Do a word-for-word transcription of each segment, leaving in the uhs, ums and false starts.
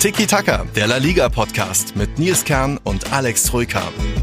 Tiki Taka, der La Liga Podcast mit Nils Kern und Alex Troika.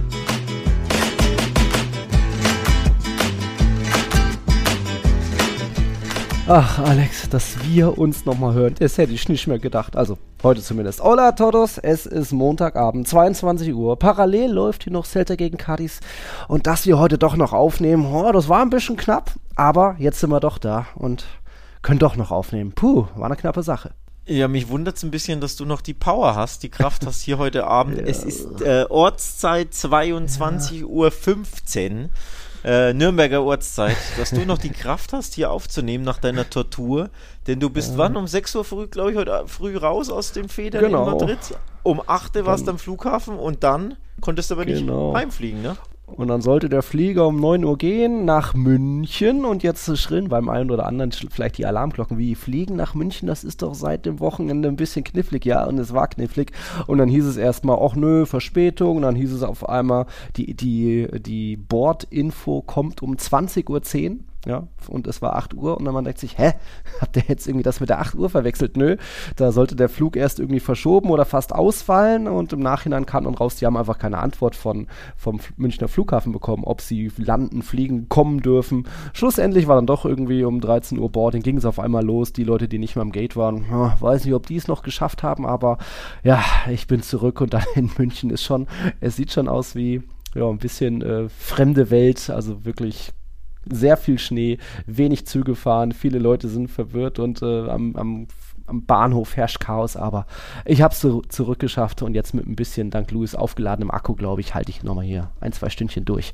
Ach, Alex, dass wir uns nochmal hören, das hätte ich nicht mehr gedacht. Also, heute zumindest. Hola a todos, es ist Montagabend, zweiundzwanzig Uhr. Parallel läuft hier noch Celta gegen Cádiz. Und dass wir heute doch noch aufnehmen, oh, das war ein bisschen knapp. Aber jetzt sind wir doch da und können doch noch aufnehmen. Puh, war eine knappe Sache. Ja, mich wundert es ein bisschen, dass du noch die Power hast, die Kraft hast hier heute Abend. Ja. Es ist äh, Ortszeit zweiundzwanzig Uhr fünfzehn, äh, Nürnberger Ortszeit, dass du noch die Kraft hast, hier aufzunehmen nach deiner Tortur. Denn du bist ja. wann? Um sechs Uhr früh, glaube ich, heute früh raus aus den Federn genau. in Madrid. Um acht Uhr warst du am Flughafen und dann konntest du aber genau. nicht heimfliegen, ne? Und dann sollte der Flieger um neun Uhr gehen nach München und jetzt schrillen beim einen oder anderen vielleicht die Alarmglocken, wie fliegen nach München, das ist doch seit dem Wochenende ein bisschen knifflig, ja, und es war knifflig und dann hieß es erstmal, ach nö, Verspätung, und dann hieß es auf einmal, die, die, die Bordinfo kommt um zwanzig Uhr zehn. Ja, und es war acht Uhr und dann man denkt sich, hä, habt ihr jetzt irgendwie das mit der acht Uhr verwechselt? Nö, da sollte der Flug erst irgendwie verschoben oder fast ausfallen und im Nachhinein kam dann raus, die haben einfach keine Antwort von, vom Münchner Flughafen bekommen, ob sie landen, fliegen, kommen dürfen. Schlussendlich war dann doch irgendwie um dreizehn Uhr Boarding, ging es auf einmal los, die Leute, die nicht mehr am Gate waren, ja, weiß nicht, ob die es noch geschafft haben, aber ja, ich bin zurück und dann in München ist schon, es sieht schon aus wie, ja, ein bisschen äh, fremde Welt, also wirklich sehr viel Schnee, wenig Züge fahren, viele Leute sind verwirrt und äh, am, am, am Bahnhof herrscht Chaos, aber ich habe es so zurückgeschafft und jetzt mit ein bisschen, dank Louis, aufgeladenem Akku, glaube ich, halte ich nochmal hier ein, zwei Stündchen durch.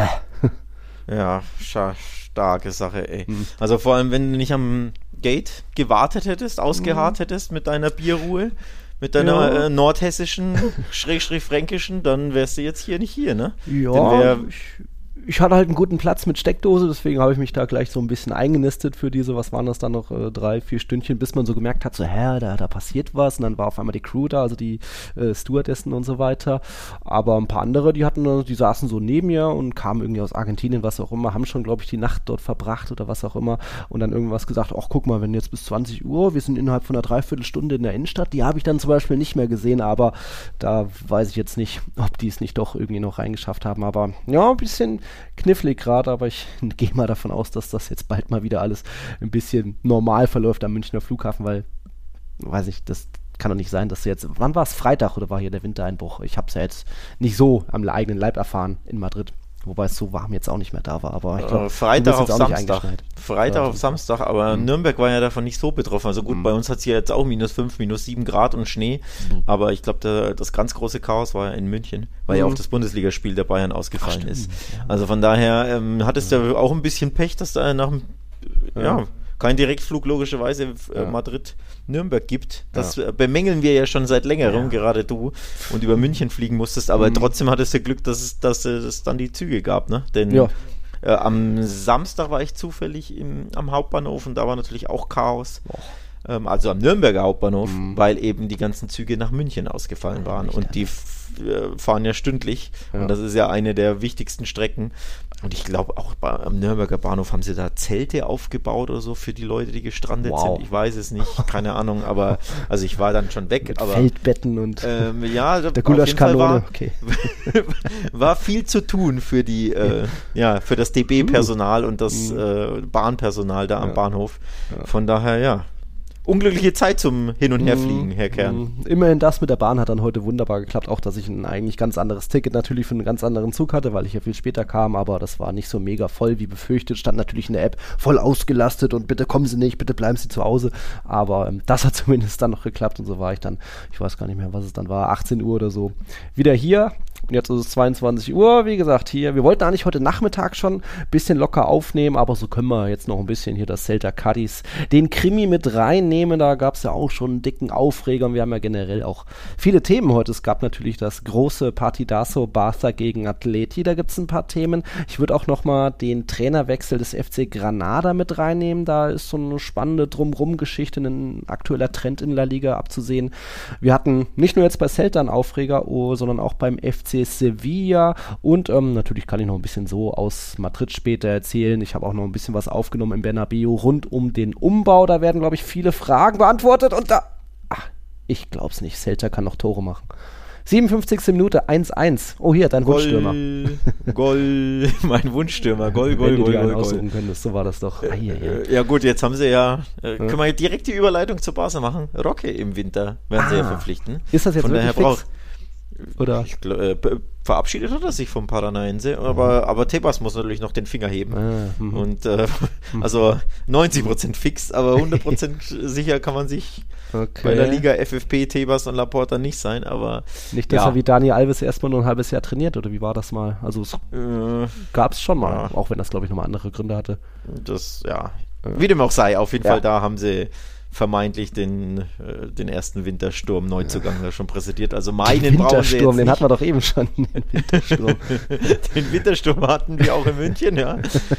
Ja, scha- starke Sache, ey. Hm. Also vor allem, wenn du nicht am Gate gewartet hättest, ausgeharrt hm. hättest mit deiner Bierruhe, mit deiner ja. äh, nordhessischen, schrägstrich fränkischen, dann wärst du jetzt hier nicht hier, ne? Ja, ich... Ich hatte halt einen guten Platz mit Steckdose, deswegen habe ich mich da gleich so ein bisschen eingenistet für diese, was waren das dann noch, äh, drei, vier Stündchen, bis man so gemerkt hat, so, hä, da, da passiert was, und dann war auf einmal die Crew da, also die äh, Stewardessen und so weiter, aber ein paar andere, die hatten, die saßen so neben mir und kamen irgendwie aus Argentinien, was auch immer, haben schon, glaube ich, die Nacht dort verbracht oder was auch immer und dann irgendwas gesagt, ach, guck mal, wenn jetzt bis zwanzig Uhr, wir sind innerhalb von einer Dreiviertelstunde in der Innenstadt, die habe ich dann zum Beispiel nicht mehr gesehen, aber da weiß ich jetzt nicht, ob die es nicht doch irgendwie noch reingeschafft haben, aber ja, ein bisschen knifflig gerade, aber ich gehe mal davon aus, dass das jetzt bald mal wieder alles ein bisschen normal verläuft am Münchner Flughafen, weil, weiß ich, das kann doch nicht sein, dass jetzt, wann war es, Freitag oder war hier der Wintereinbruch? Ich habe es ja jetzt nicht so am eigenen Leib erfahren in Madrid. Wobei es so warm jetzt auch nicht mehr da war, aber ich glaube, äh, Freitag auf Samstag. Freitag auf Samstag, aber mhm. Nürnberg war ja davon nicht so betroffen. Also gut, mhm. bei uns hat es hier jetzt auch minus fünf, minus sieben Grad und Schnee, mhm. aber ich glaube, das ganz große Chaos war ja in München, weil mhm. ja auch das Bundesligaspiel der Bayern ausgefallen Ach, ist. Ja. Also von daher ähm, hattest du ja auch ein bisschen Pech, dass da nach dem, ja, ja kein Direktflug logischerweise äh, ja. Madrid-Nürnberg gibt. Das ja. bemängeln wir ja schon seit längerem, ja. gerade du, und über München fliegen musstest, aber mhm. trotzdem hattest du Glück, dass es, dass es dann die Züge gab, ne? Denn ja. äh, am Samstag war ich zufällig im, am Hauptbahnhof und da war natürlich auch Chaos. Ähm, also am Nürnberger Hauptbahnhof, mhm. weil eben die ganzen Züge nach München ausgefallen waren und die f- äh, fahren ja stündlich ja. und das ist ja eine der wichtigsten Strecken. Und ich glaube, auch bei, am Nürnberger Bahnhof haben sie da Zelte aufgebaut oder so für die Leute, die gestrandet wow. sind. Ich weiß es nicht, keine Ahnung, aber also ich war dann schon weg. Mit aber, Feldbetten und ähm, ja, der Gulaschkanone. War, okay. war viel zu tun für die, äh, ja, für das D B-Personal uh. und das äh, Bahnpersonal da am ja. Bahnhof. Ja. Von daher, ja. Unglückliche Zeit zum Hin- und Herfliegen, Herr Kern. Immerhin das mit der Bahn hat dann heute wunderbar geklappt, auch dass ich ein eigentlich ganz anderes Ticket natürlich für einen ganz anderen Zug hatte, weil ich ja viel später kam, aber das war nicht so mega voll wie befürchtet, stand natürlich in der App voll ausgelastet und bitte kommen Sie nicht, bitte bleiben Sie zu Hause, aber ähm, das hat zumindest dann noch geklappt und so war ich dann, ich weiß gar nicht mehr, was es dann war, achtzehn Uhr oder so, wieder hier. Und jetzt ist es zweiundzwanzig Uhr, wie gesagt, hier. Wir wollten eigentlich heute Nachmittag schon ein bisschen locker aufnehmen, aber so können wir jetzt noch ein bisschen hier das Celta Cádiz, den Krimi mit reinnehmen. Da gab es ja auch schon einen dicken Aufreger und wir haben ja generell auch viele Themen heute. Es gab natürlich das große Partidazo Barça gegen Atleti, da gibt es ein paar Themen. Ich würde auch nochmal den Trainerwechsel des F C Granada mit reinnehmen. Da ist so eine spannende Drumrum-Geschichte, ein aktueller Trend in La Liga abzusehen. Wir hatten nicht nur jetzt bei Celta einen Aufreger, oh, sondern auch beim F C Sevilla und ähm, natürlich kann ich noch ein bisschen so aus Madrid später erzählen. Ich habe auch noch ein bisschen was aufgenommen im Bernabéu rund um den Umbau. Da werden, glaube ich, viele Fragen beantwortet und da... Ach, Ich glaub's nicht. Celta kann noch Tore machen. siebenundfünfzigste Minute, eins eins. Oh, hier, dein Goal, Wunschstürmer. Goal, mein Wunschstürmer. Goal, Goal, Wenn du Goal, dir einen Goal, aussuchen könntest, so war das doch. Äh, äh, ja gut, jetzt haben sie ja, äh, können wir direkt die Überleitung zu Barca machen. Roque im Winter werden ah, sie ja verpflichten. Ist das jetzt Von wirklich daher fix? Oder? Ich, äh, verabschiedet hat er sich vom Paranaense, aber, aber Tebas muss natürlich noch den Finger heben. Ah, und äh, also neunzig Prozent fix, aber hundert Prozent sicher kann man sich okay. bei der Liga F F P, Tebas und Laporta nicht sein, aber nicht, dass ja. er wie Dani Alves erstmal nur ein halbes Jahr trainiert, oder wie war das mal? Also es äh, gab es schon mal, ja. auch wenn das glaube ich nochmal andere Gründe hatte. Das, ja, wie dem auch sei, auf jeden ja. Fall da haben sie vermeintlich den, äh, den ersten Wintersturm-Neuzugang ja. schon präsentiert. Also meinen den brauchen sie jetzt den hatten wir doch eben schon, den Wintersturm. Den Wintersturm hatten wir auch in München, ja.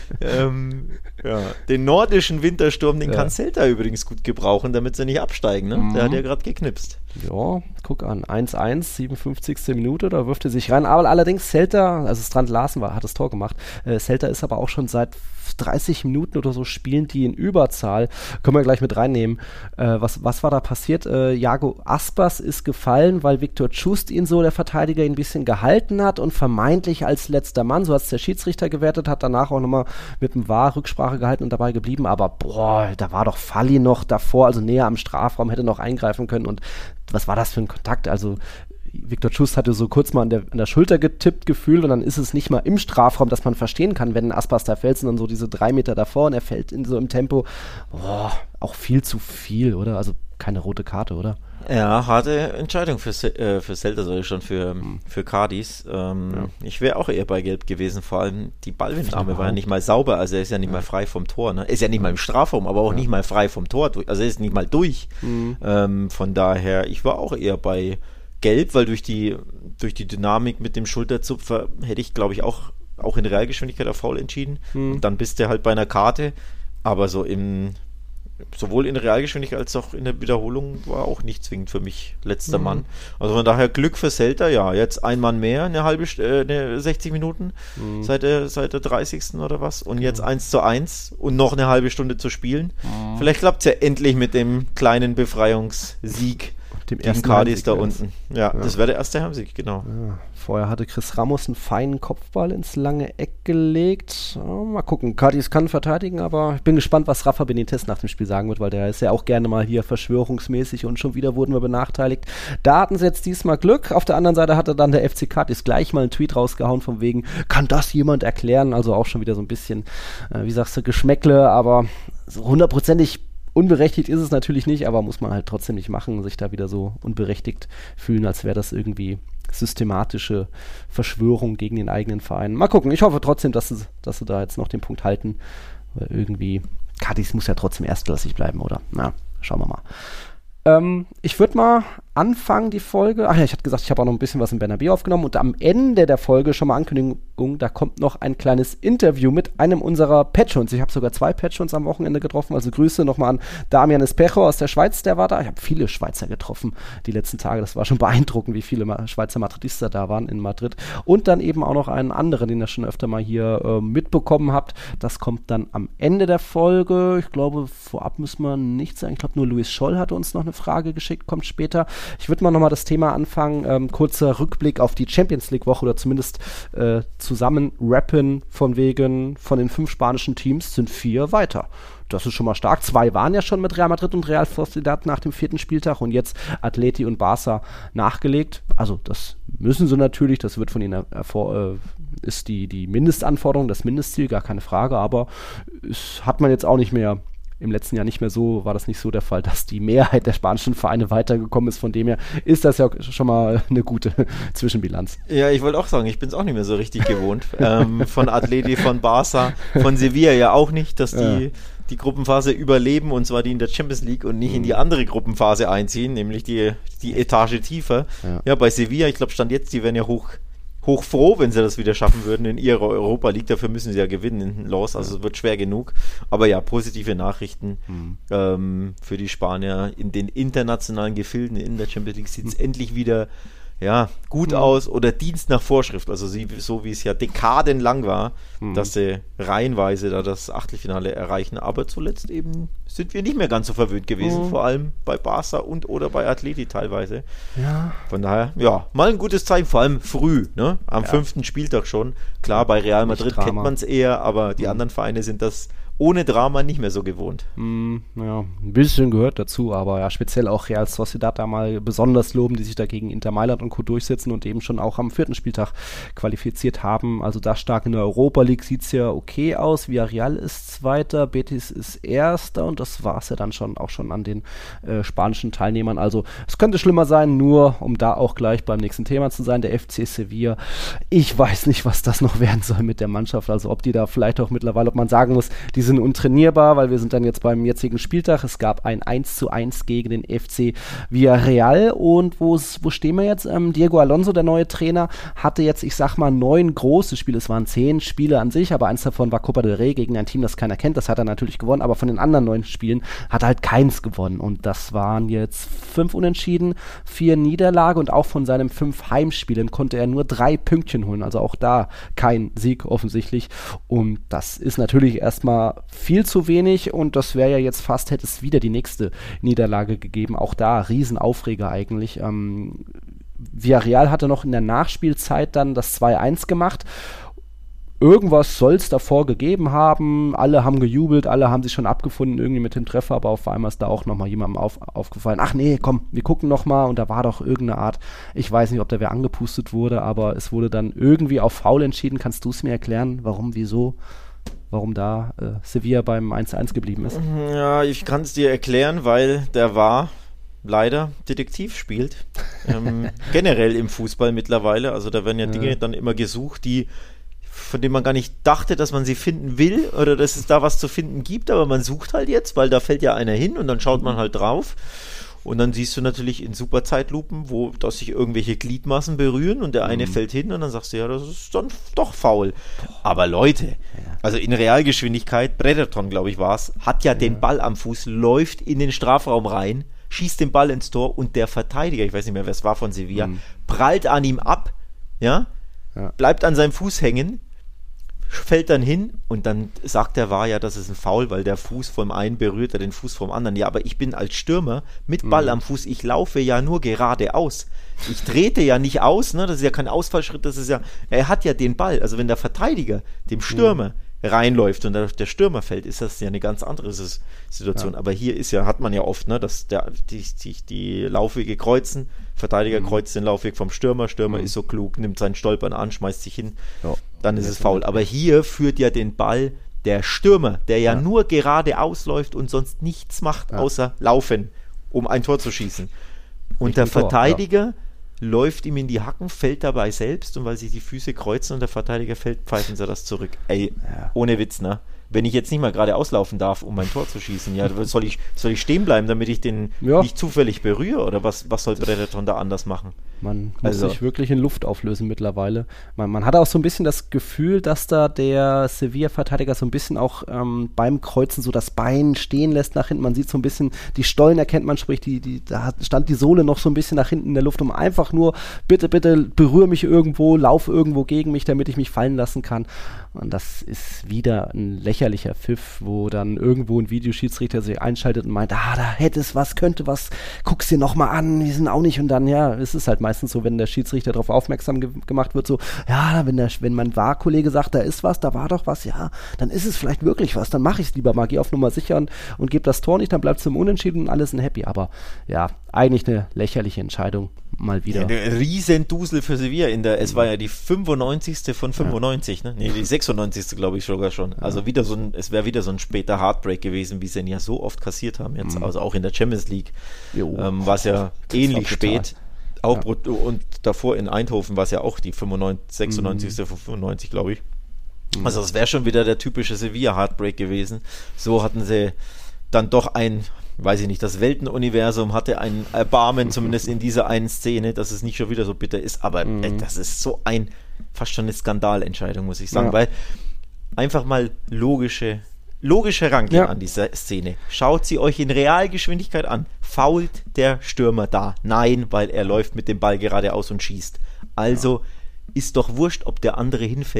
ähm, ja. Den nordischen Wintersturm, den ja. kann Celta übrigens gut gebrauchen, damit sie nicht absteigen. Ne? Mhm. Der hat ja gerade geknipst. Ja, guck an, eins eins, siebenundfünfzigste Minute, da wirft er sich rein. Aber allerdings Celta, also Strand Larsen war, hat das Tor gemacht. Äh, Celta ist aber auch schon seit dreißig Minuten oder so spielen die in Überzahl. Können wir gleich mit reinnehmen. Äh, was, was war da passiert? Äh, Iago Aspas ist gefallen, weil Viktor Tschust ihn so, der Verteidiger, ihn ein bisschen gehalten hat und vermeintlich als letzter Mann, so hat es der Schiedsrichter gewertet, hat danach auch nochmal mit dem V A R Rücksprache gehalten und dabei geblieben. Aber boah, da war doch Falli noch davor, also näher am Strafraum, hätte noch eingreifen können. Und was war das für ein Kontakt? Also Viktor Tschust hatte so kurz mal an der, an der Schulter getippt gefühlt und dann ist es nicht mal im Strafraum, dass man verstehen kann, wenn ein Aspas da fällt, sondern so diese drei Meter davor und er fällt in so im Tempo. Boah, auch viel zu viel, oder? Also keine rote Karte, oder? Ja, harte Entscheidung für, äh, für Celta, soll ich schon für, für Cadiz. Ähm, ja. Ich wäre auch eher bei Gelb gewesen, vor allem die Ballwindnahme war ja nicht mal sauber, also er ist ja nicht ja. mal frei vom Tor. Ne? Er ist ja nicht ja. mal im Strafraum, aber auch ja. nicht mal frei vom Tor, also er ist nicht mal durch. Mhm. Ähm, von daher, ich war auch eher bei Gelb, weil durch die, durch die Dynamik mit dem Schulterzupfer hätte ich, glaube ich, auch, auch in Realgeschwindigkeit auf Foul entschieden. Mhm. Und dann bist du halt bei einer Karte, aber so im sowohl in Realgeschwindigkeit als auch in der Wiederholung war auch nicht zwingend für mich letzter mhm. Mann. Also von daher Glück für Celta, ja, jetzt ein Mann mehr, eine halbe, äh, eine sechzig Minuten mhm. seit der, seit der dreißigsten oder was und jetzt eins zu eins und noch eine halbe Stunde zu spielen. Mhm. Vielleicht klappt es ja endlich mit dem kleinen Befreiungssieg. Dem ersten Cadiz da unten. Ja, ja, das wäre der erste Heimsieg, genau. Ja. Vorher hatte Chris Ramos einen feinen Kopfball ins lange Eck gelegt. Oh, mal gucken. Cadiz kann verteidigen, aber ich bin gespannt, was Rafa Benitez nach dem Spiel sagen wird, weil der ist ja auch gerne mal hier verschwörungsmäßig und schon wieder wurden wir benachteiligt. Da hatten sie jetzt diesmal Glück. Auf der anderen Seite hatte dann der F C Cadiz gleich mal einen Tweet rausgehauen von wegen, kann das jemand erklären? Also auch schon wieder so ein bisschen, äh, wie sagst du, Geschmäckle, aber so hundertprozentig unberechtigt ist es natürlich nicht, aber muss man halt trotzdem nicht machen, sich da wieder so unberechtigt fühlen, als wäre das irgendwie systematische Verschwörung gegen den eigenen Verein. Mal gucken, ich hoffe trotzdem, dass sie, dass sie da jetzt noch den Punkt halten, weil irgendwie, Cadiz muss ja trotzdem erstklassig bleiben, oder? Na, schauen wir mal. Ähm, ich würde mal anfangen, die Folge, ach ja, ich hatte gesagt, ich habe auch noch ein bisschen was in Bernabéu aufgenommen und am Ende der Folge schon mal Ankündigung, da kommt noch ein kleines Interview mit einem unserer Patrons. Ich habe sogar zwei Patrons am Wochenende getroffen, also Grüße nochmal an Damian Espejo aus der Schweiz, der war da. Ich habe viele Schweizer getroffen die letzten Tage, das war schon beeindruckend, wie viele Schweizer Madridista da waren in Madrid. Und dann eben auch noch einen anderen, den ihr schon öfter mal hier äh, mitbekommen habt. Das kommt dann am Ende der Folge. Ich glaube, vorab müssen wir nichts sagen. Ich glaube, nur Luis Scholl hatte uns noch eine Frage geschickt, kommt später. Ich würde mal nochmal das Thema anfangen, ähm, kurzer Rückblick auf die Champions League Woche oder zumindest äh, zusammen rappen von wegen, von den fünf spanischen Teams sind vier weiter. Das ist schon mal stark. Zwei waren ja schon mit Real Madrid und Real Sociedad nach dem vierten Spieltag und jetzt Atleti und Barca nachgelegt. Also das müssen sie natürlich, das wird von ihnen erfor- äh, ist die, die Mindestanforderung, das Mindestziel, gar keine Frage, aber es hat man jetzt auch nicht mehr im letzten Jahr nicht mehr so, war das nicht so der Fall, dass die Mehrheit der spanischen Vereine weitergekommen ist. Von dem her ist das ja schon mal eine gute Zwischenbilanz. Ja, ich wollte auch sagen, ich bin es auch nicht mehr so richtig gewohnt. ähm, von Atleti, von Barca, von Sevilla ja auch nicht, dass die, ja. die Gruppenphase überleben und zwar die in der Champions League und nicht mhm. in die andere Gruppenphase einziehen, nämlich die, die Etage tiefer. Ja, ja bei Sevilla, ich glaube, stand jetzt, die werden ja hoch hochfroh, wenn sie das wieder schaffen würden in ihrer Europa League. Dafür müssen sie ja gewinnen in Los, also es wird schwer genug. Aber ja, positive Nachrichten mhm. ähm, für die Spanier in den internationalen Gefilden in der Champions League sieht es mhm. endlich wieder ja, gut mhm. aus oder Dienst nach Vorschrift. Also sie, so wie es ja dekadenlang war, mhm. dass sie reihenweise da das Achtelfinale erreichen, aber zuletzt eben sind wir nicht mehr ganz so verwöhnt gewesen, oh. vor allem bei Barca und oder bei Atleti teilweise. Ja. Von daher, ja, mal ein gutes Zeichen, vor allem früh, ne? Am ja. fünften Spieltag schon. Klar, bei Real Madrid kennt man es eher, aber die mhm. anderen Vereine sind das ohne Drama nicht mehr so gewohnt. Mm, ja, ein bisschen gehört dazu, aber ja, speziell auch Real Sociedad da mal besonders loben, die sich dagegen Inter Mailand und Co. durchsetzen und eben schon auch am vierten Spieltag qualifiziert haben. Also da stark in der Europa League sieht es ja okay aus. Villarreal ist Zweiter, Betis ist Erster und das war es ja dann schon auch schon an den äh, spanischen Teilnehmern. Also es könnte schlimmer sein, nur um da auch gleich beim nächsten Thema zu sein, der F C Sevilla. Ich weiß nicht, was das noch werden soll mit der Mannschaft, also ob die da vielleicht auch mittlerweile, ob man sagen muss, die sind untrainierbar, weil wir sind dann jetzt beim jetzigen Spieltag. Es gab ein eins zu eins gegen den F C Villarreal und wo stehen wir jetzt? Ähm, Diego Alonso, der neue Trainer, hatte jetzt, ich sag mal, neun große Spiele. Es waren zehn Spiele an sich, aber eins davon war Copa del Rey gegen ein Team, das keiner kennt. Das hat er natürlich gewonnen, aber von den anderen neun Spielen hat er halt keins gewonnen und das waren jetzt fünf Unentschieden, vier Niederlage und auch von seinen fünf Heimspielen konnte er nur drei Pünktchen holen. Also auch da kein Sieg offensichtlich und das ist natürlich erstmal viel zu wenig und das wäre ja jetzt fast, hätte es wieder die nächste Niederlage gegeben. Auch da Riesenaufreger eigentlich. Ähm, Villarreal hatte noch in der Nachspielzeit dann das zwei eins gemacht. Irgendwas soll es davor gegeben haben. Alle haben gejubelt, alle haben sich schon abgefunden irgendwie mit dem Treffer, aber auf einmal ist da auch nochmal jemandem auf, aufgefallen. Ach nee, komm, wir gucken nochmal und da war doch irgendeine Art, ich weiß nicht, ob da wer angepustet wurde, aber es wurde dann irgendwie auf Foul entschieden. Kannst du es mir erklären, warum, wieso? Warum da äh, Sevilla beim eins zu eins geblieben ist. Ja, ich kann es dir erklären, weil der V A R leider Detektiv spielt. Ähm, generell im Fußball mittlerweile. Also da werden ja, ja Dinge dann immer gesucht, die von denen man gar nicht dachte, dass man sie finden will oder dass es da was zu finden gibt, aber man sucht halt jetzt, weil da fällt ja einer hin und dann schaut man halt drauf. Und dann siehst du natürlich in super Zeitlupen, wo dass sich irgendwelche Gliedmaßen berühren und der eine mhm. fällt hin und dann sagst du, ja, das ist dann doch faul. Aber Leute, ja. also in Realgeschwindigkeit, Brereton, glaube ich, war es, hat ja, ja den Ball am Fuß, läuft in den Strafraum rein, schießt den Ball ins Tor und der Verteidiger, ich weiß nicht mehr, wer es war von Sevilla, mhm. prallt an ihm ab, ja, ja, bleibt an seinem Fuß hängen, fällt dann hin und dann sagt der V A R ja, das ist ein Foul, weil der Fuß vom einen berührt er den Fuß vom anderen. Ja, aber ich bin als Stürmer mit Ball mhm. am Fuß, ich laufe ja nur geradeaus. Ich trete ja nicht aus, ne? Das ist ja kein Ausfallschritt, das ist ja, er hat ja den Ball. Also wenn der Verteidiger dem Stürmer mhm. reinläuft und der, der Stürmer fällt, ist das ja eine ganz andere Situation. Ja. Aber hier ist ja, hat man ja oft, ne, dass der, die, die, die Laufwege kreuzen, Verteidiger mhm. kreuzt den Laufweg vom Stürmer, Stürmer mhm. ist so klug, nimmt seinen Stolpern an, schmeißt sich hin, ja. dann ist es faul. Aber hier führt ja den Ball der Stürmer, der ja, ja. nur geradeaus läuft und sonst nichts macht, ja. außer laufen, um ein Tor zu schießen. Und Richtig der Verteidiger Tor, ja. läuft ihm in die Hacken, fällt dabei selbst und weil sich die Füße kreuzen und der Verteidiger fällt, pfeifen sie das zurück. Ey, ja. ohne Witz, ne? Wenn ich jetzt nicht mal gerade auslaufen darf, um mein Tor zu schießen, ja, soll ich, soll ich stehen bleiben, damit ich den ja. nicht zufällig berühre? Oder was, was soll Brereton da anders machen? Man also. muss sich wirklich in Luft auflösen mittlerweile. Man, man hat auch so ein bisschen das Gefühl, dass da der Sevilla-Verteidiger so ein bisschen auch ähm, beim Kreuzen so das Bein stehen lässt nach hinten. Man sieht so ein bisschen, die Stollen erkennt man, sprich, die, die, da stand die Sohle noch so ein bisschen nach hinten in der Luft, um einfach nur, bitte, bitte berühre mich irgendwo, lauf irgendwo gegen mich, damit ich mich fallen lassen kann. Und das ist wieder ein lächerlicher Pfiff, wo dann irgendwo ein Videoschiedsrichter sich einschaltet und meint, ah, da hätte es was, könnte was, guck's dir nochmal an, wir sind auch nicht. Und dann, ja, es ist halt meistens so, wenn der Schiedsrichter darauf aufmerksam ge- gemacht wird, so, ja, wenn, der, wenn mein V A R-Kollege sagt, da ist was, da war doch was, ja, dann ist es vielleicht wirklich was, dann mache ich es lieber mal, geh auf Nummer sicher und, und gebe das Tor nicht, dann bleibt es im Unentschieden und alles sind happy. Aber ja, eigentlich eine lächerliche Entscheidung, mal wieder. Ja, ein Riesendusel für Sevilla in der, es war ja die fünfundneunzigste von fünfundneunzig, ja. ne? Nee, die sechsundneunzigste glaube ich sogar schon. Also ja. wieder so ein, es wäre wieder so ein später Heartbreak gewesen, wie sie ihn ja so oft kassiert haben jetzt, mhm. also auch in der Champions League ähm, war es ja das ähnlich spät. Auch ja. Brut- und davor in Eindhoven war es ja auch die fünfundneunzig, sechsundneunzigste von fünfundneunzig, glaube ich. Mhm. Also das wäre schon wieder der typische Sevilla-Heartbreak gewesen. So hatten sie dann doch ein, weiß ich nicht, das Weltenuniversum hatte ein Erbarmen, zumindest in dieser einen Szene, dass es nicht schon wieder so bitter ist, aber mhm. ey, das ist so ein, fast schon eine Skandalentscheidung, muss ich sagen, ja. weil einfach mal logische Logisch herangehen ja. an diese Szene. Schaut sie euch in Realgeschwindigkeit an. Fault der Stürmer da? Nein, weil er läuft mit dem Ball geradeaus und schießt. Also ja. ist doch wurscht, ob der andere hinfällt.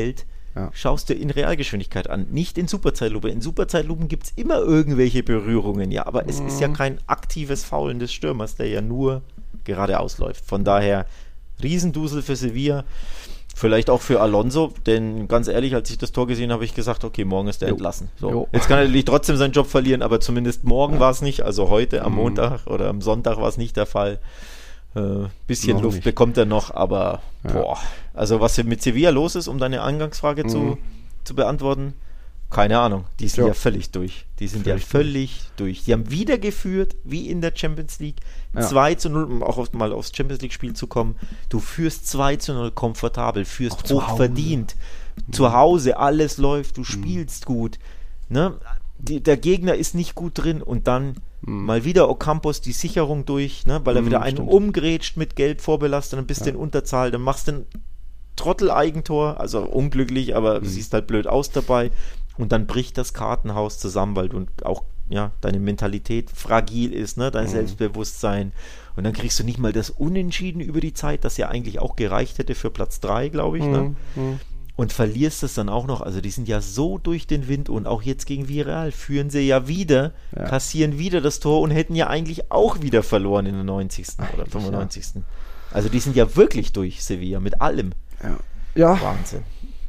ja. schaust dir in Realgeschwindigkeit an, nicht in Superzeitlupe. In Superzeitlupen gibt es immer irgendwelche Berührungen, ja, aber es mhm. ist ja kein aktives Faulen des Stürmers, der ja nur geradeaus läuft. Von daher Riesendusel für Sevilla, vielleicht auch für Alonso, denn ganz ehrlich, als ich das Tor gesehen habe, habe ich gesagt, okay, morgen ist der jo. entlassen. So. Jetzt kann er natürlich trotzdem seinen Job verlieren, aber zumindest morgen ja. war es nicht, also heute am mhm. Montag oder am Sonntag war es nicht der Fall. Äh, bisschen noch Luft nicht. Bekommt er noch, aber ja. boah, also was mit Sevilla los ist, um deine Eingangsfrage mhm. zu, zu beantworten, keine Ahnung, die sind ja, ja völlig durch. Die sind völlig ja völlig durch. durch. Die haben wieder geführt, wie in der Champions League, ja. zwei zu null, um auch auf, mal aufs Champions League Spiel zu kommen. Du führst zwei zu null komfortabel, führst auch hoch verdient. Mhm. Zu Hause, alles läuft, du spielst mhm. gut. Ne? Die, der Gegner ist nicht gut drin und dann mhm. mal wieder Ocampos die Sicherung durch, ne? weil er mhm, wieder einen stimmt. umgrätscht mit Gelb vorbelastet, dann bist du ja. in Unterzahl, dann machst du ein Trottel-Eigentor, also unglücklich, aber mhm. siehst halt blöd aus dabei. Und dann bricht das Kartenhaus zusammen, weil du auch, ja, deine Mentalität fragil ist, ne, dein mhm. Selbstbewusstsein. Und dann kriegst du nicht mal das Unentschieden über die Zeit, das ja eigentlich auch gereicht hätte für Platz drei, glaube ich. Mhm. Ne? Mhm. Und verlierst es dann auch noch. Also die sind ja so durch den Wind und auch jetzt gegen Villarreal führen sie ja wieder, ja. kassieren wieder das Tor und hätten ja eigentlich auch wieder verloren in der neunzigsten oder fünfundneunzigsten Ja. Also die sind ja wirklich durch, Sevilla, mit allem. Ja. ja. Wahnsinn.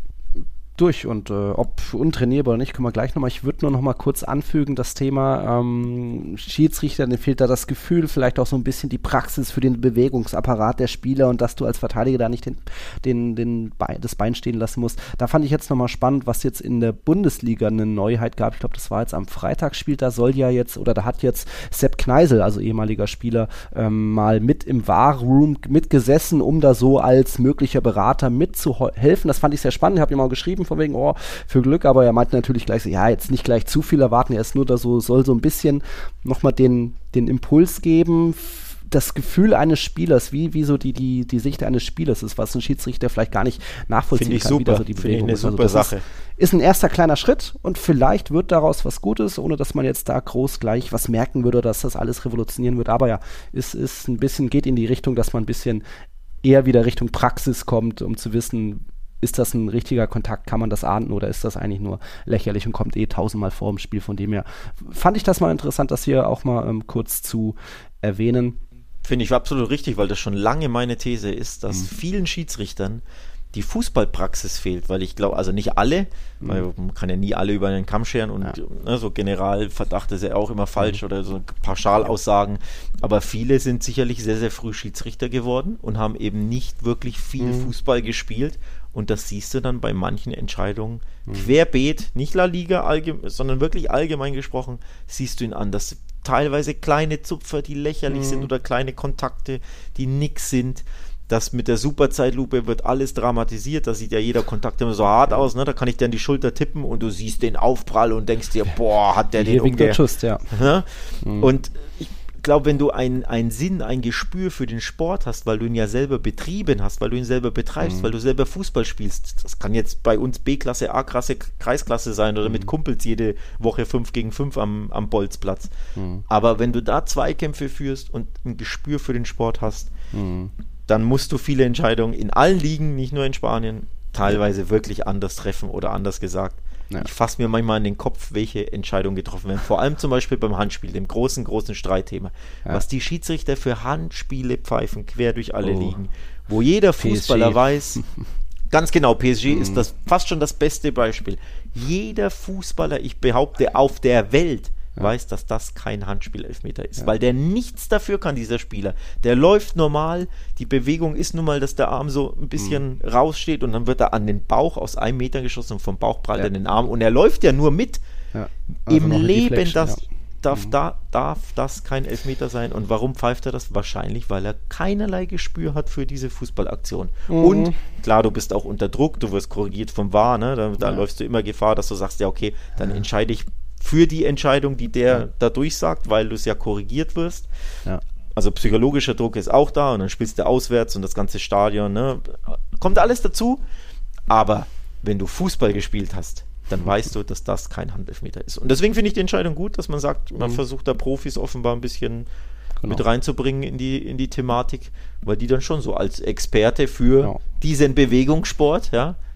Durch und äh, ob untrainierbar oder nicht, können wir gleich nochmal, ich würde nur noch mal kurz anfügen, das Thema ähm, Schiedsrichter, denen fehlt da das Gefühl, vielleicht auch so ein bisschen die Praxis für den Bewegungsapparat der Spieler und dass du als Verteidiger da nicht den, den, den Bein, das Bein stehen lassen musst. Da fand ich jetzt nochmal spannend, was jetzt in der Bundesliga eine Neuheit gab, ich glaube, das war jetzt am Freitag spielt, da soll ja jetzt, oder da hat jetzt Sepp Kneisel, also ehemaliger Spieler, ähm, mal mit im V A R-Room mitgesessen, um da so als möglicher Berater mitzuhelfen. Das fand ich sehr spannend, ich habe ihm auch geschrieben, von wegen, oh, für Glück, aber er meinte natürlich gleich so, ja, jetzt nicht gleich zu viel erwarten, er ist nur da so, soll so ein bisschen nochmal den, den Impuls geben, das Gefühl eines Spielers, wie, wie so die, die, die Sicht eines Spielers ist, was ein Schiedsrichter vielleicht gar nicht nachvollziehen Finde ich kann. Super. Wie da so die Finde ich eine ist. super also Sache. Ist, ist ein erster kleiner Schritt und vielleicht wird daraus was Gutes, ohne dass man jetzt da groß gleich was merken würde, dass das alles revolutionieren wird, aber ja, es ist ein bisschen, geht in die Richtung, dass man ein bisschen eher wieder Richtung Praxis kommt, um zu wissen, ist das ein richtiger Kontakt, kann man das ahnden oder ist das eigentlich nur lächerlich und kommt eh tausendmal vor im Spiel, von dem her fand ich das mal interessant, das hier auch mal ähm, kurz zu erwähnen. Finde ich absolut richtig, weil das schon lange meine These ist, dass mhm. vielen Schiedsrichtern die Fußballpraxis fehlt, weil ich glaube, also nicht alle, mhm. weil man kann ja nie alle über einen Kamm scheren und ja. ne, so Generalverdacht ist ja auch immer falsch mhm. oder so Pauschalaussagen, aber viele sind sicherlich sehr, sehr früh Schiedsrichter geworden und haben eben nicht wirklich viel mhm. Fußball gespielt und das siehst du dann bei manchen Entscheidungen mhm. querbeet, nicht La Liga, allgemein, sondern wirklich allgemein gesprochen, siehst du ihn an, dass teilweise kleine Zupfer, die lächerlich mhm. sind oder kleine Kontakte, die nix sind. Das mit der Superzeitlupe wird alles dramatisiert, da sieht ja jeder Kontakt immer so hart aus, ne? Da kann ich dir an die Schulter tippen und du siehst den Aufprall und denkst dir, boah, hat der den umge... ja. ne? mhm. Und ich glaube, wenn du einen Sinn, ein Gespür für den Sport hast, weil du ihn ja selber betrieben hast, weil du ihn selber betreibst, mhm. weil du selber Fußball spielst, das kann jetzt bei uns B-Klasse, A-Klasse, Kreisklasse sein oder mhm. mit Kumpels jede Woche fünf gegen fünf am, am Bolzplatz. Mhm. Aber wenn du da Zweikämpfe führst und ein Gespür für den Sport hast, mhm. dann musst du viele Entscheidungen in allen Ligen, nicht nur in Spanien, teilweise wirklich anders treffen oder anders gesagt. Ja. Ich fasse mir manchmal in den Kopf, welche Entscheidungen getroffen werden. Vor allem zum Beispiel beim Handspiel, dem großen, großen Streitthema. Ja. Was die Schiedsrichter für Handspiele pfeifen, quer durch alle oh. Ligen, wo jeder Fußballer P S G weiß, ganz genau, P S G mhm. ist das fast schon das beste Beispiel. Jeder Fußballer, ich behaupte, auf der Welt ja. weiß, dass das kein Handspiel-Elfmeter ist, ja. weil der nichts dafür kann, dieser Spieler. Der läuft normal, die Bewegung ist nun mal, dass der Arm so ein bisschen mhm. raussteht und dann wird er an den Bauch aus einem Meter geschossen und vom Bauch prallt er ja. in den Arm und er läuft ja nur mit. Ja. Also im Leben das, ja. darf, mhm. da, darf das kein Elfmeter sein. Und warum pfeift er das? Wahrscheinlich, weil er keinerlei Gespür hat für diese Fußballaktion. Mhm. Und klar, du bist auch unter Druck, du wirst korrigiert vom V A R, ne? da, da ja. läufst du immer Gefahr, dass du sagst, ja okay, dann ja. entscheide ich für die Entscheidung, die der ja. da durchsagt, weil du es ja korrigiert wirst. Ja. Also psychologischer Druck ist auch da und dann spielst du auswärts und das ganze Stadion, ne? Kommt alles dazu, aber wenn du Fußball gespielt hast, dann weißt du, dass das kein Handelfmeter ist. Und deswegen finde ich die Entscheidung gut, dass man sagt, man mhm. versucht da Profis offenbar ein bisschen genau. mit reinzubringen in die, in die Thematik, weil die dann schon so als Experte für genau. diesen Bewegungssport, ja,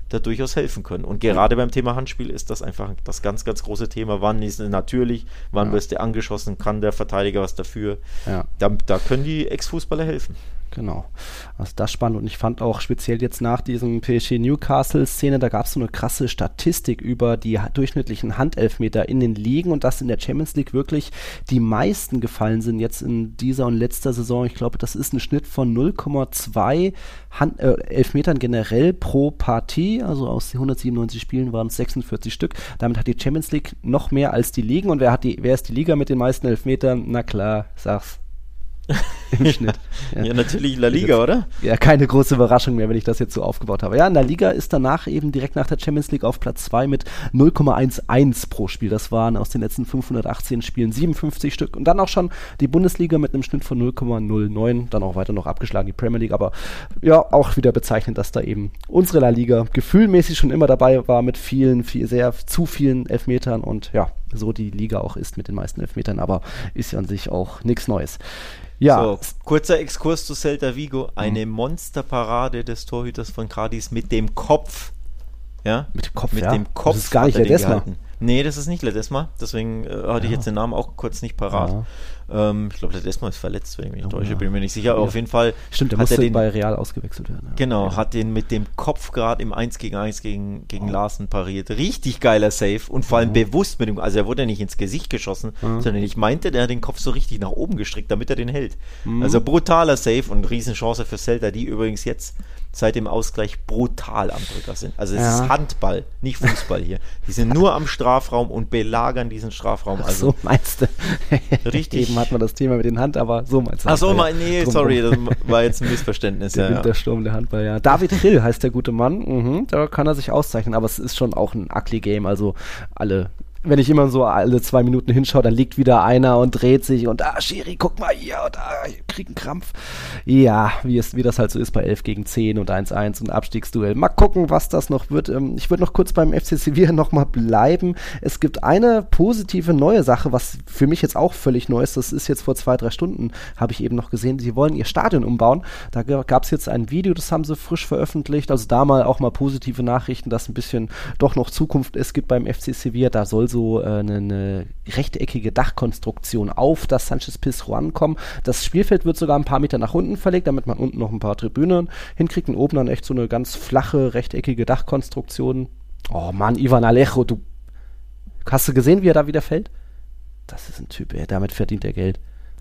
da durchaus helfen können. Und gerade beim Thema Handspiel ist das einfach das ganz, ganz große Thema. Wann ist es natürlich, wann ja. wirst du angeschossen, kann der Verteidiger was dafür? Ja. Da, da können die Ex-Fußballer helfen. Genau. Also das spannend. Und ich fand auch speziell jetzt nach diesem P S G-Newcastle-Szene, da gab es so eine krasse Statistik über die durchschnittlichen Handelfmeter in den Ligen und dass in der Champions League wirklich die meisten gefallen sind jetzt in dieser und letzter Saison. Ich glaube, das ist ein Schnitt von null Komma zwei Hand, äh, Elfmetern generell pro Partie. Also aus den hundertsiebenundneunzig Spielen waren es sechsundvierzig Stück. Damit hat die Champions League noch mehr als die Ligen. Und wer hat die, wer ist die Liga mit den meisten Elfmetern? Na klar, sag's. Im Schnitt. Ja. ja, natürlich La Liga, oder? Ja, keine große Überraschung mehr, wenn ich das jetzt so aufgebaut habe. Ja, in La Liga ist danach eben direkt nach der Champions League auf Platz zwei mit null Komma elf pro Spiel. Das waren aus den letzten fünfhundertachtzehn Spielen siebenundfünfzig Stück. Und dann auch schon die Bundesliga mit einem Schnitt von null Komma null neun. Dann auch weiter noch abgeschlagen die Premier League. Aber ja, auch wieder bezeichnend, dass da eben unsere La Liga gefühlmäßig schon immer dabei war mit vielen, viel, sehr zu vielen Elfmetern. Und ja, so die Liga auch ist mit den meisten Elfmetern. Aber ist ja an sich auch nichts Neues. Ja. So, kurzer Exkurs zu Celta Vigo. Eine mhm. Monsterparade des Torhüters von Cadiz mit dem Kopf. Ja? Mit dem Kopf, mit ja. dem Kopf. Das ist gar nicht Ledesma. Nee, das ist nicht Ledesma. Deswegen äh, hatte ja. ich jetzt den Namen auch kurz nicht parat. Ja. Ähm, ich glaube, Ledesma ist verletzt, wenn ich mich nicht täusche. Bin mir nicht sicher. Aber ja. auf jeden Fall. Stimmt, der musste den, bei Real ausgewechselt werden. Ja. Genau, ja. hat den mit dem Kopf gerade im eins gegen eins gegen, gegen oh. Larsen pariert. Richtig geiler Save und vor allem oh. bewusst mit dem, also er wurde ja nicht ins Gesicht geschossen, oh. sondern ich meinte, der hat den Kopf so richtig nach oben gestreckt, damit er den hält. Mhm. Also brutaler Save und Riesenchance für Celta, die übrigens jetzt seit dem Ausgleich brutal am Drücker sind. Also es ja. ist Handball, nicht Fußball hier. Die sind nur am Strafraum und belagern diesen Strafraum. Also so meinst du. Richtig. Eben hat man das Thema mit den Hand, aber so meinst du. Ach so, mal, nee, Drum sorry, das war jetzt ein Missverständnis. Der ja, Wintersturm, der Handball, ja. David Hill heißt der gute Mann. Mhm, da kann er sich auszeichnen, aber es ist schon auch ein ugly Game. Also alle... Wenn ich immer so alle zwei Minuten hinschaue, dann liegt wieder einer und dreht sich und ah, Schiri, guck mal hier und ah, ich krieg einen Krampf. Ja, wie, es, wie das halt so ist bei elf gegen zehn und eins eins und Abstiegsduell. Mal gucken, was das noch wird. Ich würde noch kurz beim F C Sevilla nochmal bleiben. Es gibt eine positive neue Sache, was für mich jetzt auch völlig neu ist. Das ist jetzt vor zwei, drei Stunden, habe ich eben noch gesehen. Sie wollen ihr Stadion umbauen. Da gab es jetzt ein Video, das haben sie frisch veröffentlicht. Also da mal auch mal positive Nachrichten, dass ein bisschen doch noch Zukunft es gibt beim F C Sevilla. Da soll so so äh, eine, eine rechteckige Dachkonstruktion auf das Sánchez-Pizjuán kommen. Das Spielfeld wird sogar ein paar Meter nach unten verlegt, damit man unten noch ein paar Tribünen hinkriegt und oben dann echt so eine ganz flache, rechteckige Dachkonstruktion. Oh Mann, Ivan Alejo, du hast du gesehen, wie er da wieder fällt? Das ist ein Typ, ey, damit verdient er Geld.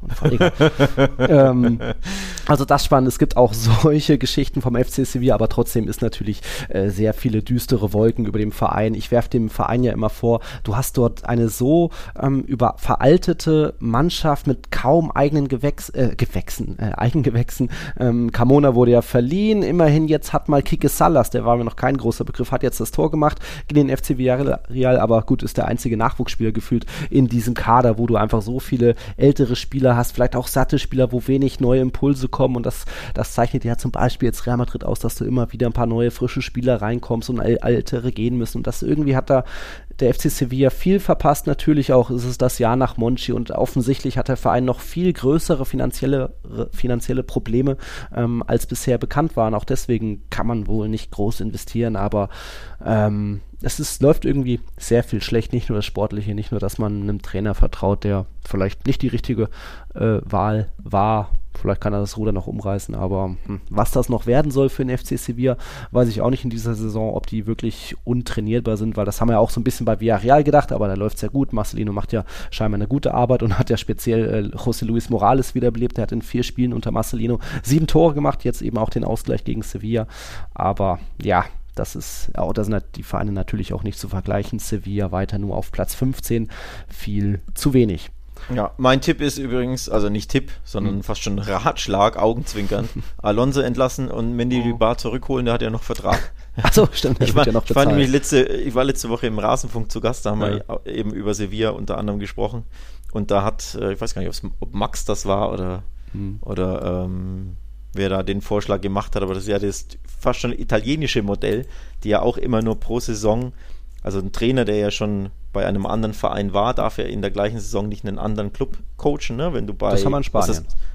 ähm, also das spannend, es gibt auch solche Geschichten vom F C Sevilla, aber trotzdem ist natürlich äh, sehr viele düstere Wolken über dem Verein. Ich werfe dem Verein ja immer vor, du hast dort eine so ähm, über veraltete Mannschaft mit kaum eigenen Gewächs, äh, Gewächsen, äh, Eigengewächsen. Ähm, Carmona wurde ja verliehen, immerhin jetzt hat mal Quique Salas, der war mir noch kein großer Begriff, hat jetzt das Tor gemacht gegen den F C Villarreal, aber gut, ist der einzige Nachwuchsspieler gefühlt in diesem Kader, wo du einfach so viele ältere Spieler hast, vielleicht auch satte Spieler, wo wenig neue Impulse kommen und das, das zeichnet ja zum Beispiel jetzt Real Madrid aus, dass du immer wieder ein paar neue, frische Spieler reinkommst und ältere gehen müssen und das irgendwie hat da der F C Sevilla viel verpasst, natürlich auch ist es das Jahr nach Monchi und offensichtlich hat der Verein noch viel größere finanzielle, finanzielle Probleme, ähm, als bisher bekannt waren, auch deswegen kann man wohl nicht groß investieren, aber ähm, es ist, läuft irgendwie sehr viel schlecht, nicht nur das Sportliche, nicht nur, dass man einem Trainer vertraut, der vielleicht nicht die richtige äh, Wahl war. Vielleicht kann er das Ruder noch umreißen, aber hm, was das noch werden soll für den F C Sevilla, weiß ich auch nicht in dieser Saison, ob die wirklich untrainierbar sind, weil das haben wir auch so ein bisschen bei Villarreal gedacht, aber da läuft es ja gut. Marcelino macht ja scheinbar eine gute Arbeit und hat ja speziell äh, José Luis Morales wiederbelebt. Der hat in vier Spielen unter Marcelino sieben Tore gemacht, jetzt eben auch den Ausgleich gegen Sevilla. Aber ja, das ist, auch da sind die Vereine natürlich auch nicht zu vergleichen. Sevilla weiter nur auf Platz fünfzehn, viel zu wenig. Ja, mein Tipp ist übrigens, also nicht Tipp, sondern mhm. fast schon Ratschlag, Augenzwinkern, Alonso entlassen und Mendy oh. Bar zurückholen, der hat ja noch Vertrag. Achso, stimmt, ich war, ja noch ich, war nämlich letzte, ich war letzte Woche im Rasenfunk zu Gast, da haben ja. wir eben über Sevilla unter anderem gesprochen und da hat, ich weiß gar nicht, ob Max das war oder, mhm. oder ähm, wer da den Vorschlag gemacht hat, aber das ist ja das fast schon italienische Modell, die ja auch immer nur pro Saison, also ein Trainer, der ja schon bei einem anderen Verein war, darf er in der gleichen Saison nicht einen anderen Club coachen, ne? Wenn du bei, das haben wir in Spanien. Was ist,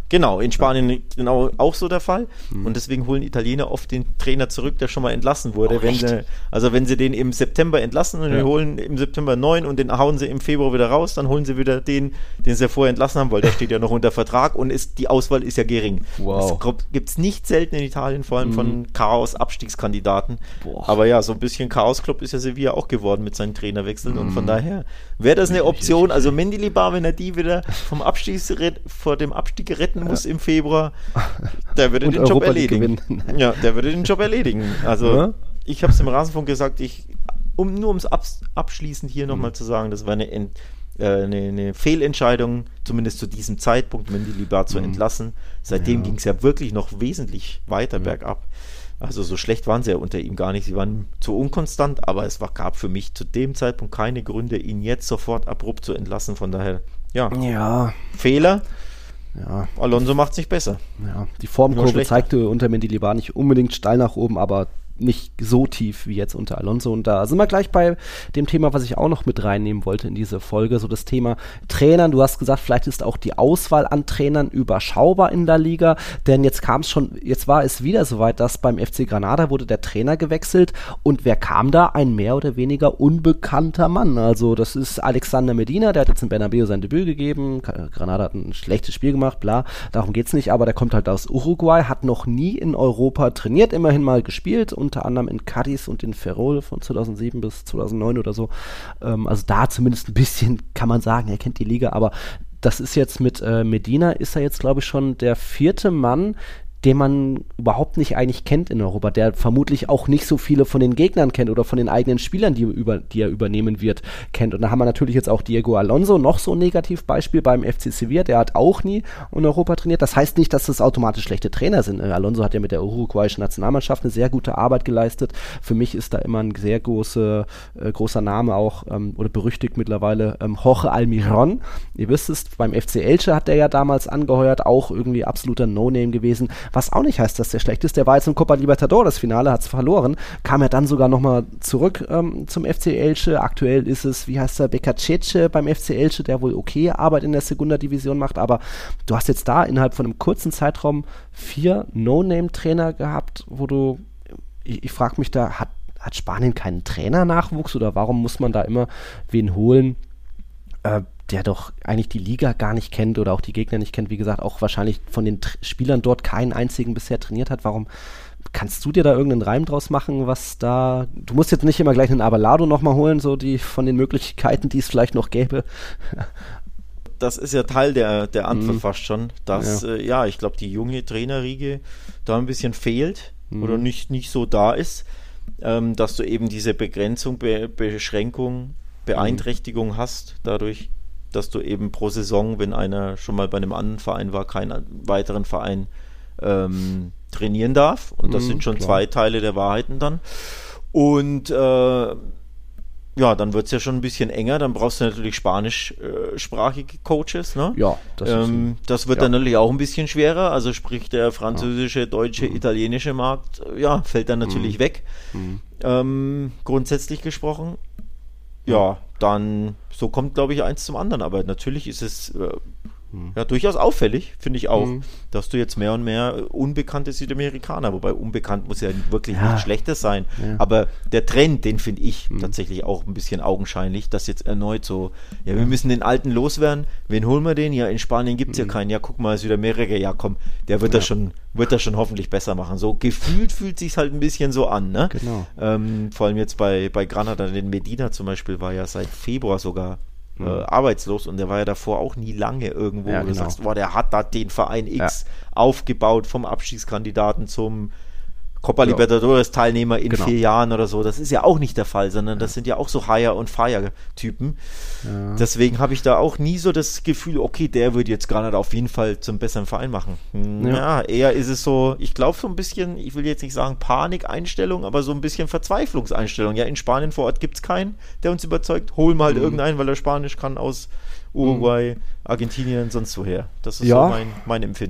Genau, in Spanien ja. genau auch so der Fall. Mhm. Und deswegen holen Italiener oft den Trainer zurück, der schon mal entlassen wurde. Oh, wenn sie, also wenn sie den im September entlassen und ja. die holen im September neun und den hauen sie im Februar wieder raus, dann holen sie wieder den, den sie vorher entlassen haben, weil der steht ja noch unter Vertrag und ist, die Auswahl ist ja gering. Wow. Das gibt es nicht selten in Italien, vor allem mhm. von Chaos-Abstiegskandidaten. Boah. Aber ja, so ein bisschen Chaos-Club ist ja Sevilla auch geworden mit seinen Trainerwechseln mhm. und von daher wäre das eine Option. Also Mendilibar, wenn er die wieder vom Abstieg, vor dem Abstieg retten muss ja. im Februar, der würde den Job erledigen. Ja, der würde den Job erledigen. Also ja? ich habe es im Rasenfunk gesagt, ich, um nur ums Abs- abschließend hier nochmal mhm. zu sagen, das war eine, äh, eine, eine Fehlentscheidung, zumindest zu diesem Zeitpunkt, Mendilibar zu mhm. entlassen. Seitdem ja. ging es ja wirklich noch wesentlich weiter mhm. bergab. Also so schlecht waren sie ja unter ihm gar nicht. Sie waren zu unkonstant, aber es war, gab für mich zu dem Zeitpunkt keine Gründe, ihn jetzt sofort abrupt zu entlassen. Von daher, ja, ja. Fehler. Ja. Alonso macht es nicht besser. Ja. Die Formkurve zeigte unter Mendilibar nicht unbedingt steil nach oben, aber nicht so tief wie jetzt unter Alonso. Und da sind wir gleich bei dem Thema, was ich auch noch mit reinnehmen wollte in diese Folge, so das Thema Trainern. Du hast gesagt, vielleicht ist auch die Auswahl an Trainern überschaubar in der Liga, denn jetzt kam es schon, jetzt war es wieder soweit, dass beim F C Granada wurde der Trainer gewechselt und wer kam da? Ein mehr oder weniger unbekannter Mann. Also das ist Alexander Medina, der hat jetzt in Bernabeu sein Debüt gegeben. Granada hat ein schlechtes Spiel gemacht, bla, darum geht's nicht, aber der kommt halt aus Uruguay, hat noch nie in Europa trainiert, immerhin mal gespielt und unter anderem in Cadiz und in Ferrol von zweitausendsieben bis zweitausendneun oder so. Ähm, also da zumindest ein bisschen kann man sagen, er kennt die Liga, aber das ist jetzt mit äh, Medina, ist er jetzt glaube ich schon der vierte Mann, den man überhaupt nicht eigentlich kennt in Europa, der vermutlich auch nicht so viele von den Gegnern kennt oder von den eigenen Spielern, die, über, die er übernehmen wird, kennt. Und da haben wir natürlich jetzt auch Diego Alonso, noch so ein Negativbeispiel beim F C Sevilla, der hat auch nie in Europa trainiert. Das heißt nicht, dass das automatisch schlechte Trainer sind. Alonso hat ja mit der uruguayischen Nationalmannschaft eine sehr gute Arbeit geleistet. Für mich ist da immer ein sehr große, äh, großer Name auch, ähm, oder berüchtigt mittlerweile, ähm, Jorge Almiron. Ihr wisst es, beim F C Elche hat der ja damals angeheuert, auch irgendwie absoluter No-Name gewesen. Was auch nicht heißt, dass der schlecht ist. Der war jetzt im Copa Libertadores Finale, hat es verloren. Kam ja dann sogar nochmal zurück ähm, zum F C Elche. Aktuell ist es, wie heißt der, Becacece beim F C Elche, der wohl okay Arbeit in der Segunda Division macht. Aber du hast jetzt da innerhalb von einem kurzen Zeitraum vier No-Name-Trainer gehabt, wo du, ich, ich frage mich da, hat, hat Spanien keinen Trainernachwuchs oder warum muss man da immer wen holen, äh, der doch eigentlich die Liga gar nicht kennt oder auch die Gegner nicht kennt, wie gesagt, auch wahrscheinlich von den Tr- Spielern dort keinen einzigen bisher trainiert hat. Warum kannst du dir da irgendeinen Reim draus machen, was da, du musst jetzt nicht immer gleich einen Abelardo nochmal holen, so die von den Möglichkeiten, die es vielleicht noch gäbe. Das ist ja Teil der, der Antwort mhm. fast schon, dass, ja, äh, ja ich glaube, die junge Trainerriege da ein bisschen fehlt mhm. oder nicht, nicht so da ist, ähm, dass du eben diese Begrenzung, Be- Beschränkung, Beeinträchtigung mhm. hast, dadurch, dass du eben pro Saison, wenn einer schon mal bei einem anderen Verein war, keinen weiteren Verein ähm, trainieren darf. Und das mm, sind schon klar. zwei Teile der Wahrheiten dann. Und äh, ja, dann wird es ja schon ein bisschen enger. Dann brauchst du natürlich spanischsprachige Coaches. Ne? Ja, das, ähm, ist, das wird ja. dann natürlich auch ein bisschen schwerer. Also sprich der französische, deutsche, mhm. italienische Markt, ja, fällt dann natürlich mhm. weg. Mhm. Ähm, grundsätzlich gesprochen. Ja, dann, so kommt, glaube ich, eins zum anderen. Aber natürlich ist es äh, hm. ja durchaus auffällig, finde ich auch, hm. dass du jetzt mehr und mehr unbekannte Südamerikaner, wobei unbekannt muss ja wirklich ja. nichts Schlechtes sein. Ja. Aber der Trend, den finde ich hm. tatsächlich auch ein bisschen augenscheinlich, dass jetzt erneut so, ja, wir müssen den Alten loswerden. Wen holen wir den? Ja, in Spanien gibt es hm. ja keinen. Ja, guck mal, Südamerika, ja komm, der wird ja. das schon, wird das schon hoffentlich besser machen. So gefühlt fühlt sich halt ein bisschen so an, ne? Genau. Ähm, vor allem jetzt bei, bei Granada, den Medina zum Beispiel war ja seit Februar sogar Äh, arbeitslos und der war ja davor auch nie lange irgendwo, ja, wo du genau. sagst, boah, der hat da den Verein X ja. aufgebaut, vom Abstiegskandidaten zum Copa ja. Libertadores Teilnehmer in genau. vier Jahren oder so. Das ist ja auch nicht der Fall, sondern ja. das sind ja auch so Hire- und Fire-Typen. Ja. Deswegen habe ich da auch nie so das Gefühl, okay, der würde jetzt Granada auf jeden Fall zum besseren Verein machen. Ja, ja eher ist es so, ich glaube so ein bisschen, ich will jetzt nicht sagen Panikeinstellung, aber so ein bisschen Verzweiflungseinstellung. Ja, in Spanien vor Ort gibt es keinen, der uns überzeugt. Holen wir halt mhm. irgendeinen, weil er Spanisch kann, aus Uruguay, mhm. Argentinien, sonst woher. Das ist ja. so mein, mein Empfinden.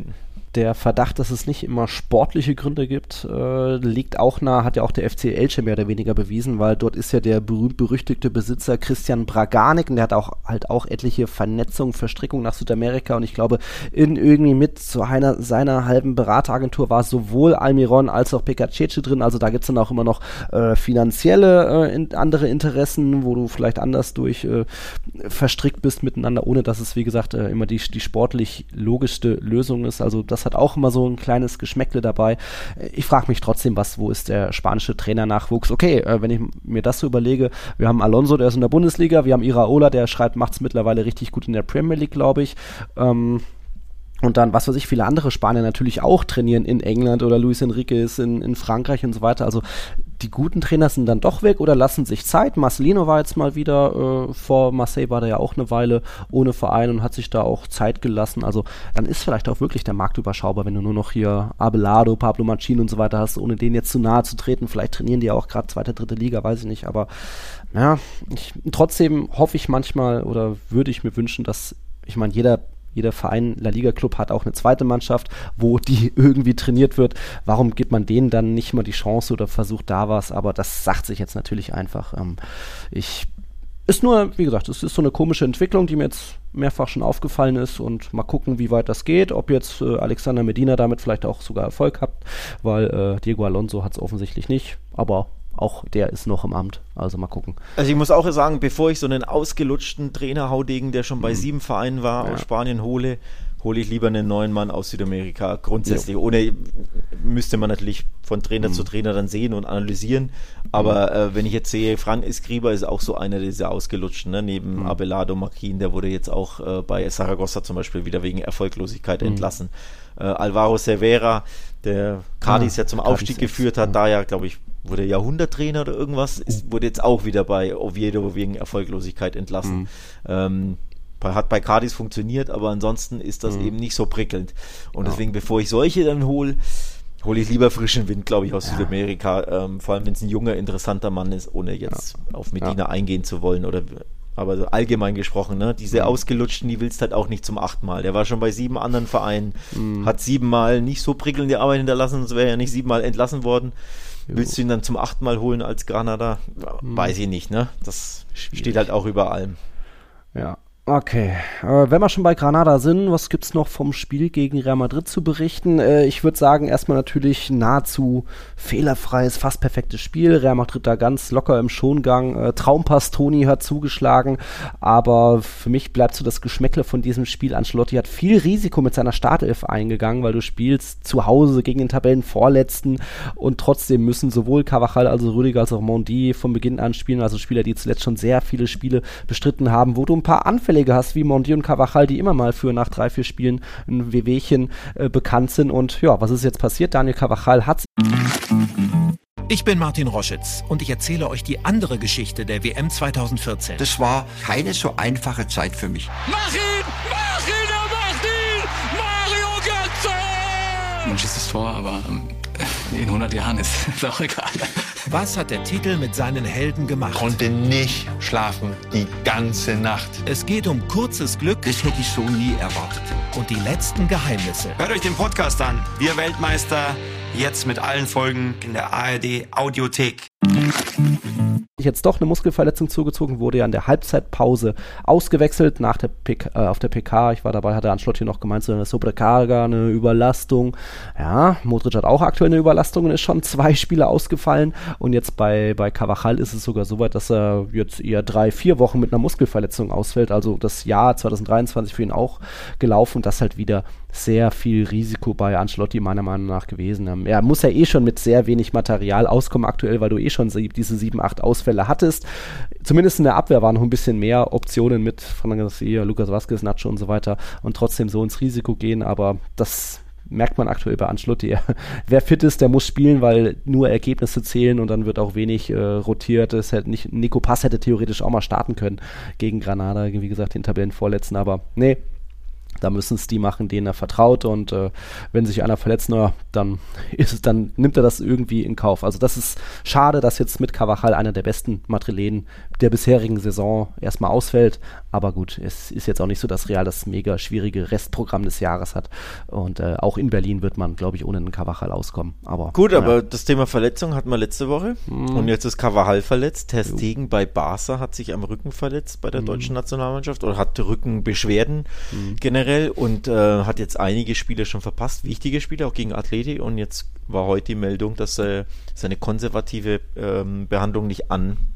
Der Verdacht, dass es nicht immer sportliche Gründe gibt, äh, liegt auch nahe, hat ja auch der F C Elche mehr oder weniger bewiesen, weil dort ist ja der berühmt-berüchtigte Besitzer Christian Braganik und der hat auch halt auch etliche Vernetzungen, Verstrickungen nach Südamerika und ich glaube, in irgendwie mit zu einer seiner halben Berateragentur war sowohl Almiron als auch Peka Cece drin, also da gibt es dann auch immer noch äh, finanzielle äh, in, andere Interessen, wo du vielleicht anders durch äh, verstrickt bist miteinander, ohne dass es, wie gesagt, äh, immer die, die sportlich logischste Lösung ist, also das hat auch immer so ein kleines Geschmäckle dabei. Ich frage mich trotzdem, was, wo ist der spanische Trainernachwuchs? Okay, äh, wenn ich mir das so überlege, wir haben Alonso, der ist in der Bundesliga, wir haben Iraola, der schreibt, macht es mittlerweile richtig gut in der Premier League, glaube ich. Ähm, Und dann, was weiß ich, viele andere Spanier natürlich auch trainieren in England oder Luis Enrique ist in, in Frankreich und so weiter. Also die guten Trainer sind dann doch weg oder lassen sich Zeit. Marcelino war jetzt mal wieder, äh, vor Marseille war der ja auch eine Weile ohne Verein und hat sich da auch Zeit gelassen. Also dann ist vielleicht auch wirklich der Markt überschaubar, wenn du nur noch hier Abelardo, Pablo Machin und so weiter hast, ohne denen jetzt zu nahe zu treten. Vielleicht trainieren die ja auch gerade zweite, dritte Liga, weiß ich nicht. Aber ja, ich, trotzdem hoffe ich manchmal oder würde ich mir wünschen, dass, ich meine, jeder Jeder Verein, La Liga Club hat auch eine zweite Mannschaft, wo die irgendwie trainiert wird. Warum gibt man denen dann nicht mal die Chance oder versucht da was? Aber das sagt sich jetzt natürlich einfach. Ähm, ich, ist nur, wie gesagt, es ist so eine komische Entwicklung, die mir jetzt mehrfach schon aufgefallen ist und mal gucken, wie weit das geht. Ob jetzt äh, Alexander Medina damit vielleicht auch sogar Erfolg hat, weil äh, Diego Alonso hat es offensichtlich nicht. Aber auch der ist noch im Amt, also mal gucken. Also ich muss auch sagen, bevor ich so einen ausgelutschten Trainerhaudegen, der schon bei mhm. sieben Vereinen war, ja. aus Spanien hole, hole ich lieber einen neuen Mann aus Südamerika, grundsätzlich. Jo. Ohne müsste man natürlich von Trainer mhm. zu Trainer dann sehen und analysieren, aber mhm. äh, wenn ich jetzt sehe, Fran Escriba ist auch so einer dieser ausgelutschten, ne? Neben mhm. Abelardo Machin, der wurde jetzt auch äh, bei Saragossa zum Beispiel wieder wegen Erfolglosigkeit mhm. entlassen. Äh, Alvaro Cervera, der Cádiz ah, ja zum Aufstieg Cádiz geführt hat, ja. da ja, glaube ich, wurde Jahrhunderttrainer oder irgendwas, ist, wurde jetzt auch wieder bei Oviedo wegen Erfolglosigkeit entlassen. Mhm. Ähm, hat bei Cádiz funktioniert, aber ansonsten ist das mhm. eben nicht so prickelnd. Und ja. deswegen, bevor ich solche dann hole, hole ich lieber frischen Wind, glaube ich, aus ja. Südamerika. Ähm, vor allem, wenn es ein junger, interessanter Mann ist, ohne jetzt ja. auf Medina ja. eingehen zu wollen. Oder aber so allgemein gesprochen, ne? Diese mhm. ausgelutschten, die willst halt auch nicht zum achten Mal. Der war schon bei sieben anderen Vereinen, mhm. hat siebenmal nicht so prickelnde Arbeit hinterlassen, sonst wäre er ja nicht siebenmal entlassen worden. Willst du ihn dann zum achten Mal holen als Granada? Hm. Weiß ich nicht, ne? Das Schwierig. Steht halt auch über allem. Ja. Okay, äh, wenn wir schon bei Granada sind, was gibt's noch vom Spiel gegen Real Madrid zu berichten? Äh, ich würde sagen, erstmal natürlich nahezu fehlerfreies, fast perfektes Spiel. Real Madrid da ganz locker im Schongang. Äh, Traumpass Toni hat zugeschlagen, aber für mich bleibt so das Geschmäckle von diesem Spiel. Ancelotti hat viel Risiko mit seiner Startelf eingegangen, weil du spielst zu Hause gegen den Tabellenvorletzten und trotzdem müssen sowohl Carvajal, also Rüdiger, als auch Mendy von Beginn an spielen, also Spieler, die zuletzt schon sehr viele Spiele bestritten haben, wo du ein paar Anfälle hast, wie Mendy und Carvajal, die immer mal für nach drei, vier Spielen ein Wehwehchen äh, bekannt sind. Und ja, was ist jetzt passiert? Daniel Carvajal hat... Ich bin Martin Roschitz und ich erzähle euch die andere Geschichte der W M zweitausendvierzehn. Das war keine so einfache Zeit für mich. Mach ihn! Mach ihn! Er macht ihn! Mario Götze! Man schießt das Tor, aber ähm, in hundert Jahren ist es auch egal. Was hat der Titel mit seinen Helden gemacht? Konnte nicht schlafen die ganze Nacht. Es geht um kurzes Glück. Das hätte ich so nie erwartet. Und die letzten Geheimnisse. Hört euch den Podcast an. Wir Weltmeister. Jetzt mit allen Folgen in der A R D Audiothek. Jetzt doch eine Muskelverletzung zugezogen, wurde ja in der Halbzeitpause ausgewechselt nach der P K, äh, auf der P K. Ich war dabei, hat der Ancelotti noch gemeint, so eine Sobrecarga, eine Überlastung. Ja, Modric hat auch aktuell eine Überlastung und ist schon zwei Spiele ausgefallen. Und jetzt bei, bei Carvajal ist es sogar so weit, dass er jetzt eher drei, vier Wochen mit einer Muskelverletzung ausfällt. Also das Jahr zwanzig dreiundzwanzig für ihn auch gelaufen. Das halt wieder sehr viel Risiko bei Ancelotti meiner Meinung nach gewesen. Er muss ja eh schon mit sehr wenig Material auskommen aktuell, weil du eh schon diese sieben, acht Ausfälle hattest. Zumindest in der Abwehr waren noch ein bisschen mehr Optionen mit Fran Garcia, Lucas Vazquez, Nacho und so weiter und trotzdem so ins Risiko gehen, aber das merkt man aktuell bei Ancelotti. Wer fit ist, der muss spielen, weil nur Ergebnisse zählen und dann wird auch wenig äh, rotiert. Es hätte nicht, Nico Pass hätte theoretisch auch mal starten können gegen Granada, wie gesagt, den Tabellenvorletzten, aber nee, Da müssen es die machen, denen er vertraut und äh, wenn sich einer verletzt, naja, dann ist es, dann nimmt er das irgendwie in Kauf. Also das ist schade, dass jetzt mit Carvajal einer der besten Madrilenen der bisherigen Saison erstmal ausfällt, aber gut, es ist jetzt auch nicht so, dass Real das mega schwierige Restprogramm des Jahres hat und äh, auch in Berlin wird man, glaube ich, ohne einen Carvajal auskommen. Aber, gut, naja. aber das Thema Verletzung hatten wir letzte Woche hm. und jetzt ist Carvajal verletzt. Ter Stegen bei Barca hat sich am Rücken verletzt bei der hm. deutschen Nationalmannschaft oder hat Rückenbeschwerden hm. generell und äh, hat jetzt einige Spiele schon verpasst, wichtige Spiele, auch gegen Atleti und jetzt war heute die Meldung, dass äh, seine konservative ähm, Behandlung nicht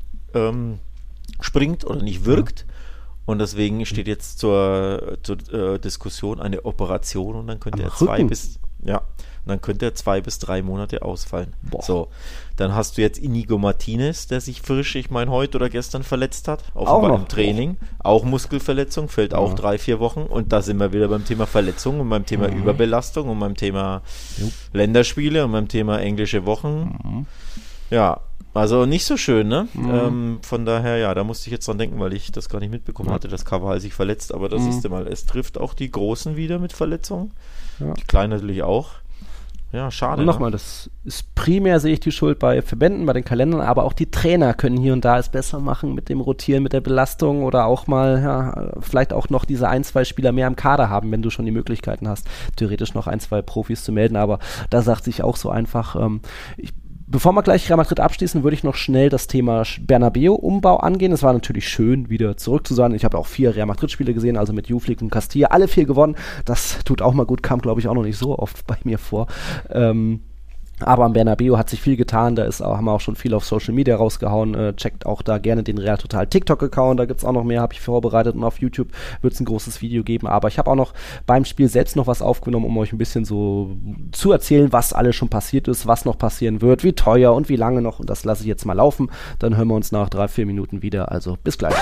anspringt ähm, oder nicht wirkt ja. und deswegen steht jetzt zur, zur äh, Diskussion eine Operation und dann könnte Am er zwei Rücken. bis ja, und dann könnte er zwei bis drei Monate ausfallen. Boah. So, dann hast du jetzt Inigo Martinez, der sich frisch, ich meine, heute oder gestern verletzt hat, offenbar im Training, auch Muskelverletzung, fällt ja. auch drei, vier Wochen und da sind wir wieder beim Thema Verletzung und beim Thema mhm. Überbelastung und beim Thema Jupp. Länderspiele und beim Thema englische Wochen. Mhm. Ja, also nicht so schön, ne? Mhm. Ähm, von daher, ja, da musste ich jetzt dran denken, weil ich das gar nicht mitbekommen hatte, dass Carvajal sich verletzt, aber das mhm. ist mal, es trifft auch die Großen wieder mit Verletzungen, ja. die Kleinen natürlich auch. Ja, schade. Und nochmal, das ist primär, sehe ich die Schuld bei Verbänden, bei den Kalendern, aber auch die Trainer können hier und da es besser machen mit dem Rotieren, mit der Belastung oder auch mal, ja, vielleicht auch noch diese ein, zwei Spieler mehr im Kader haben, wenn du schon die Möglichkeiten hast, theoretisch noch ein, zwei Profis zu melden, aber da sagt sich auch so einfach, ähm, ich Bevor wir gleich Real Madrid abschließen, würde ich noch schnell das Thema Bernabeu-Umbau angehen. Es war natürlich schön, wieder zurück zu sein. Ich habe auch vier Real Madrid-Spiele gesehen, also mit Juflik und Castilla, alle vier gewonnen. Das tut auch mal gut, kam, glaube ich, auch noch nicht so oft bei mir vor. Ähm, aber am Bernabeu hat sich viel getan, da ist auch, haben wir auch schon viel auf Social Media rausgehauen, äh, checkt auch da gerne den Real Total TikTok-Account, da gibt's auch noch mehr, habe ich vorbereitet und auf YouTube wird's ein großes Video geben, aber ich habe auch noch beim Spiel selbst noch was aufgenommen, um euch ein bisschen so zu erzählen, was alles schon passiert ist, was noch passieren wird, wie teuer und wie lange noch und das lasse ich jetzt mal laufen, dann hören wir uns nach drei, vier Minuten wieder, also bis gleich.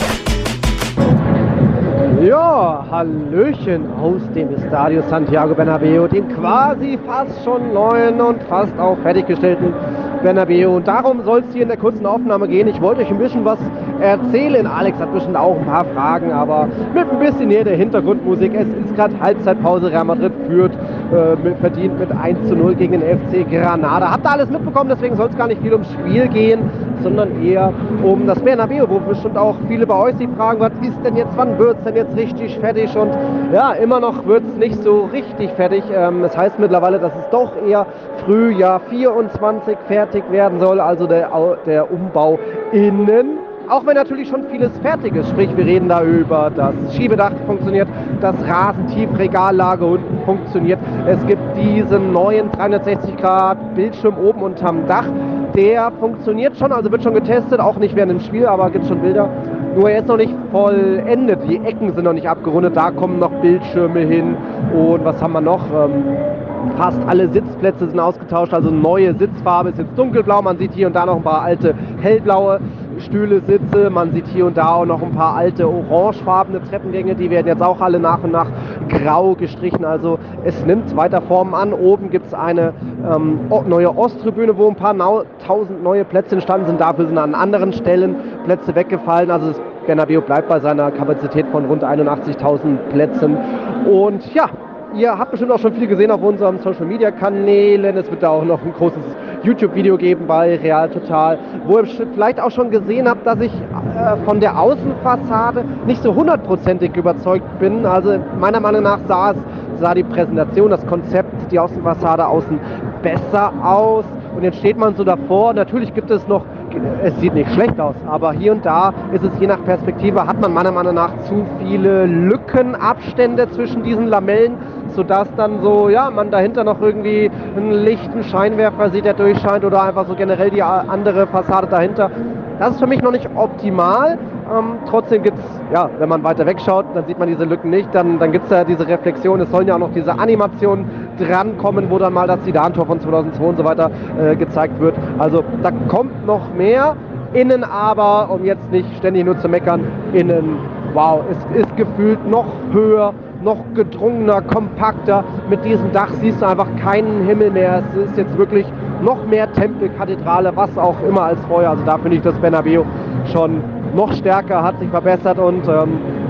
Ja, Hallöchen aus dem Estadio Santiago Bernabéu, den quasi fast schon neuen und fast auch fertiggestellten Bernabéu. Und darum soll es hier in der kurzen Aufnahme gehen. Ich wollte euch ein bisschen was erzählen. Alex hat bestimmt auch ein paar Fragen, aber mit ein bisschen näher der Hintergrundmusik. Es ist gerade Halbzeitpause. Real Madrid führt, äh, mit, verdient mit eins zu null gegen den F C Granada. Habt ihr alles mitbekommen, deswegen soll es gar nicht viel ums Spiel gehen, sondern eher um das Bernabéu, wo bestimmt auch viele bei euch sich fragen, was ist denn jetzt, wann wird es denn jetzt richtig fertig? Und ja, immer noch wird es nicht so richtig fertig. Ähm, das heißt mittlerweile, dass es doch eher Frühjahr vierundzwanzig fertig werden soll, also der, der Umbau innen. Auch wenn natürlich schon vieles fertig ist, sprich wir reden da über das Schiebedach funktioniert, das Rasentiefregallage unten funktioniert, es gibt diesen neuen dreihundertsechzig Grad Bildschirm oben unterm Dach, der funktioniert schon, also wird schon getestet, auch nicht während dem Spiel, aber gibt schon Bilder, nur er ist noch nicht vollendet, die Ecken sind noch nicht abgerundet, da kommen noch Bildschirme hin und was haben wir noch? Ähm, Fast alle Sitzplätze sind ausgetauscht, also neue Sitzfarbe ist jetzt dunkelblau, man sieht hier und da noch ein paar alte hellblaue Stühle, Sitze, man sieht hier und da auch noch ein paar alte orangefarbene Treppengänge, die werden jetzt auch alle nach und nach grau gestrichen, also es nimmt weiter Formen an. Oben gibt es eine ähm, neue Osttribüne, wo ein paar nau- tausend neue Plätze entstanden sind, dafür sind an anderen Stellen Plätze weggefallen, also das Bernabéu bleibt bei seiner Kapazität von rund einundachtzigtausend Plätzen und ja, ihr habt bestimmt auch schon viel gesehen auf unseren Social-Media-Kanälen. Es wird da auch noch ein großes YouTube-Video geben bei Real Total, wo ihr vielleicht auch schon gesehen habt, dass ich äh, von der Außenfassade nicht so hundertprozentig überzeugt bin. Also meiner Meinung nach sah, es, sah die Präsentation, das Konzept, die Außenfassade außen besser aus. Und jetzt steht man so davor. Natürlich gibt es noch, es sieht nicht schlecht aus, aber hier und da ist es je nach Perspektive, hat man meiner Meinung nach zu viele Lückenabstände zwischen diesen Lamellen, sodass dann so, ja, man dahinter noch irgendwie einen lichten Scheinwerfer sieht, der durchscheint oder einfach so generell die andere Fassade dahinter. Das ist für mich noch nicht optimal. Ähm, trotzdem gibt es, ja, wenn man weiter wegschaut, dann sieht man diese Lücken nicht. Dann, dann gibt es ja diese Reflexion. Es sollen ja auch noch diese Animationen drankommen, wo dann mal das Zidane-Tor von zweitausendzwei und so weiter äh, gezeigt wird. Also da kommt noch mehr. Innen aber, um jetzt nicht ständig nur zu meckern, innen, wow, es ist gefühlt noch höher, noch gedrungener, kompakter. Mit diesem Dach siehst du einfach keinen Himmel mehr. Es ist jetzt wirklich noch mehr Tempel, Kathedrale, was auch immer als vorher. Also da finde ich das Bernabéu schon noch stärker, hat sich verbessert und ähm,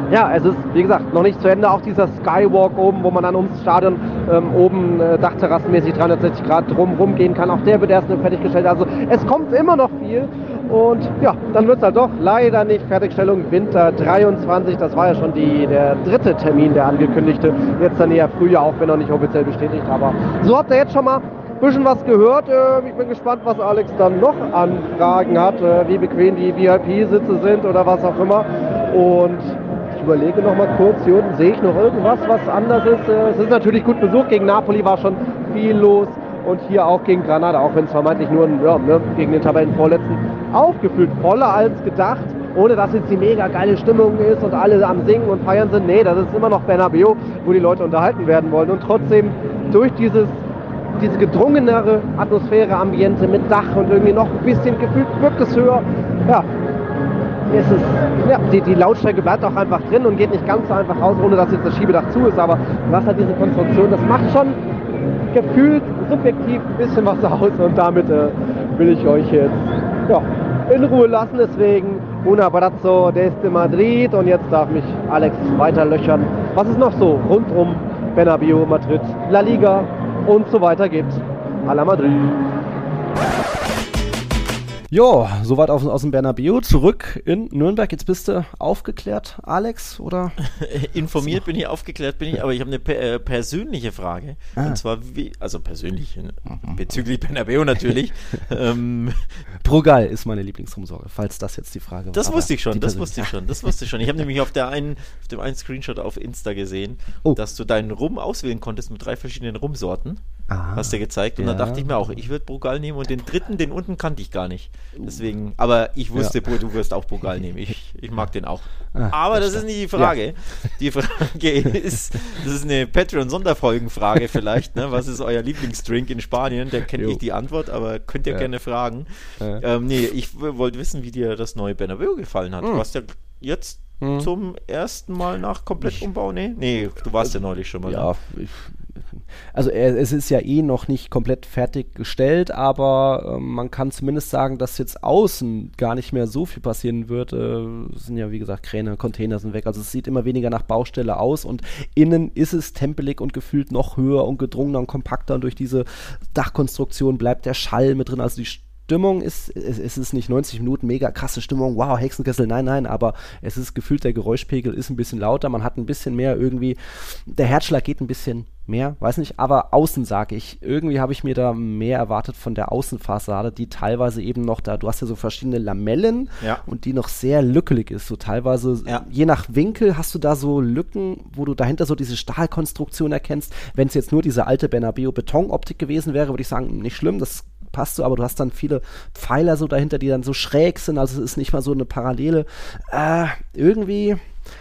ja, es ist, wie gesagt, noch nicht zu Ende. Auch dieser Skywalk oben, wo man dann ums Stadion ähm, oben äh, dachterrassenmäßig dreihundertsechzig Grad drumherum gehen kann. Auch der wird erst nur fertiggestellt. Also es kommt immer noch viel. Und ja, dann wird es halt doch leider nicht Fertigstellung Winter dreiundzwanzig. Das war ja schon die, der dritte Termin, der angekündigte. Jetzt dann eher Frühjahr, auch wenn noch nicht offiziell bestätigt. Aber so habt ihr jetzt schon mal ein bisschen was gehört. Ich bin gespannt, was Alex dann noch an Fragen hat, wie bequem die V I P-Sitze sind oder was auch immer. Und ich überlege noch mal kurz, hier unten sehe ich noch irgendwas, was anders ist. Es ist natürlich gut besucht. Gegen Napoli war schon viel los. Und hier auch gegen Granada, auch wenn es vermeintlich nur ein, ja, ne, gegen den Tabellenvorletzten aufgefühlt, voller als gedacht, ohne dass jetzt die mega geile Stimmung ist und alle am Singen und Feiern sind. Nee, das ist immer noch Bernabeu, wo die Leute unterhalten werden wollen. Und trotzdem durch dieses, diese gedrungenere Atmosphäre, Ambiente mit Dach und irgendwie noch ein bisschen gefühlt wirkt es höher. Ja, es ist, ja die, die Lautstärke bleibt auch einfach drin und geht nicht ganz so einfach raus, ohne dass jetzt das Schiebedach zu ist. Aber was hat diese Konstruktion, das macht schon gefühlt subjektiv ein bisschen was aus und damit äh, will ich euch jetzt ja, in Ruhe lassen. Deswegen un abrazo desde Madrid und jetzt darf mich Alex weiter löchern, was es noch so rund um Bernabeu, Madrid, La Liga und so weiter gibt. A la Madrid. Jo, soweit aus, aus dem Bernabeu, zurück in Nürnberg. Jetzt bist du aufgeklärt, Alex, oder? Informiert bin ich, aufgeklärt bin ich, aber ich habe eine per, äh, persönliche Frage. Ah. Und zwar, wie, also persönlich, mhm. bezüglich Bernabeu natürlich. ähm, Brugal ist meine Lieblingsrumsorge, falls das jetzt die Frage war. Das wusste ich schon, das wusste ich schon, das wusste ich schon. Ich habe nämlich auf, der einen, auf dem einen Screenshot auf Insta gesehen, oh. dass du deinen Rum auswählen konntest mit drei verschiedenen Rumsorten. Aha. Hast du gezeigt. Und ja. dann dachte ich mir auch, ich würde Brugal nehmen und den dritten, den unten kannte ich gar nicht. Deswegen, aber ich wusste, ja. du wirst auch Brugal nehmen. Ich, ich mag den auch. Ah, aber das, das ist nicht die Frage. Ja. Die Frage ist, das ist eine Patreon-Sonderfolgenfrage vielleicht. Ne? Was ist euer Lieblingsdrink in Spanien? Da kenne ich die Antwort, aber könnt ihr ja. gerne fragen. Ja. Ähm, nee, ich w- wollte wissen, wie dir das neue Bernabeu gefallen hat. Mhm. Du warst ja jetzt mhm. zum ersten Mal nach Komplettumbau? Nee, nee, du warst ja neulich schon mal. Ja, ich, also es ist ja eh noch nicht komplett fertiggestellt, aber äh, man kann zumindest sagen, dass jetzt außen gar nicht mehr so viel passieren wird. Äh, es sind ja wie gesagt Kräne, Container sind weg, also es sieht immer weniger nach Baustelle aus und innen ist es tempelig und gefühlt noch höher und gedrungener und kompakter und durch diese Dachkonstruktion bleibt der Schall mit drin, also die Stimmung ist, es, es ist nicht neunzig Minuten mega krasse Stimmung, wow, Hexenkessel, nein, nein, aber es ist gefühlt, der Geräuschpegel ist ein bisschen lauter, man hat ein bisschen mehr irgendwie, der Herzschlag geht ein bisschen mehr, weiß nicht, aber außen sage ich, irgendwie habe ich mir da mehr erwartet von der Außenfassade, die teilweise eben noch da, du hast ja so verschiedene Lamellen ja. und die noch sehr lückelig ist, so teilweise, ja. je nach Winkel hast du da so Lücken, wo du dahinter so diese Stahlkonstruktion erkennst, wenn es jetzt nur diese alte Bernabeu-Betonoptik gewesen wäre, würde ich sagen, nicht schlimm, das passt so, aber du hast dann viele Pfeiler so dahinter, die dann so schräg sind, also es ist nicht mal so eine Parallele. Äh, irgendwie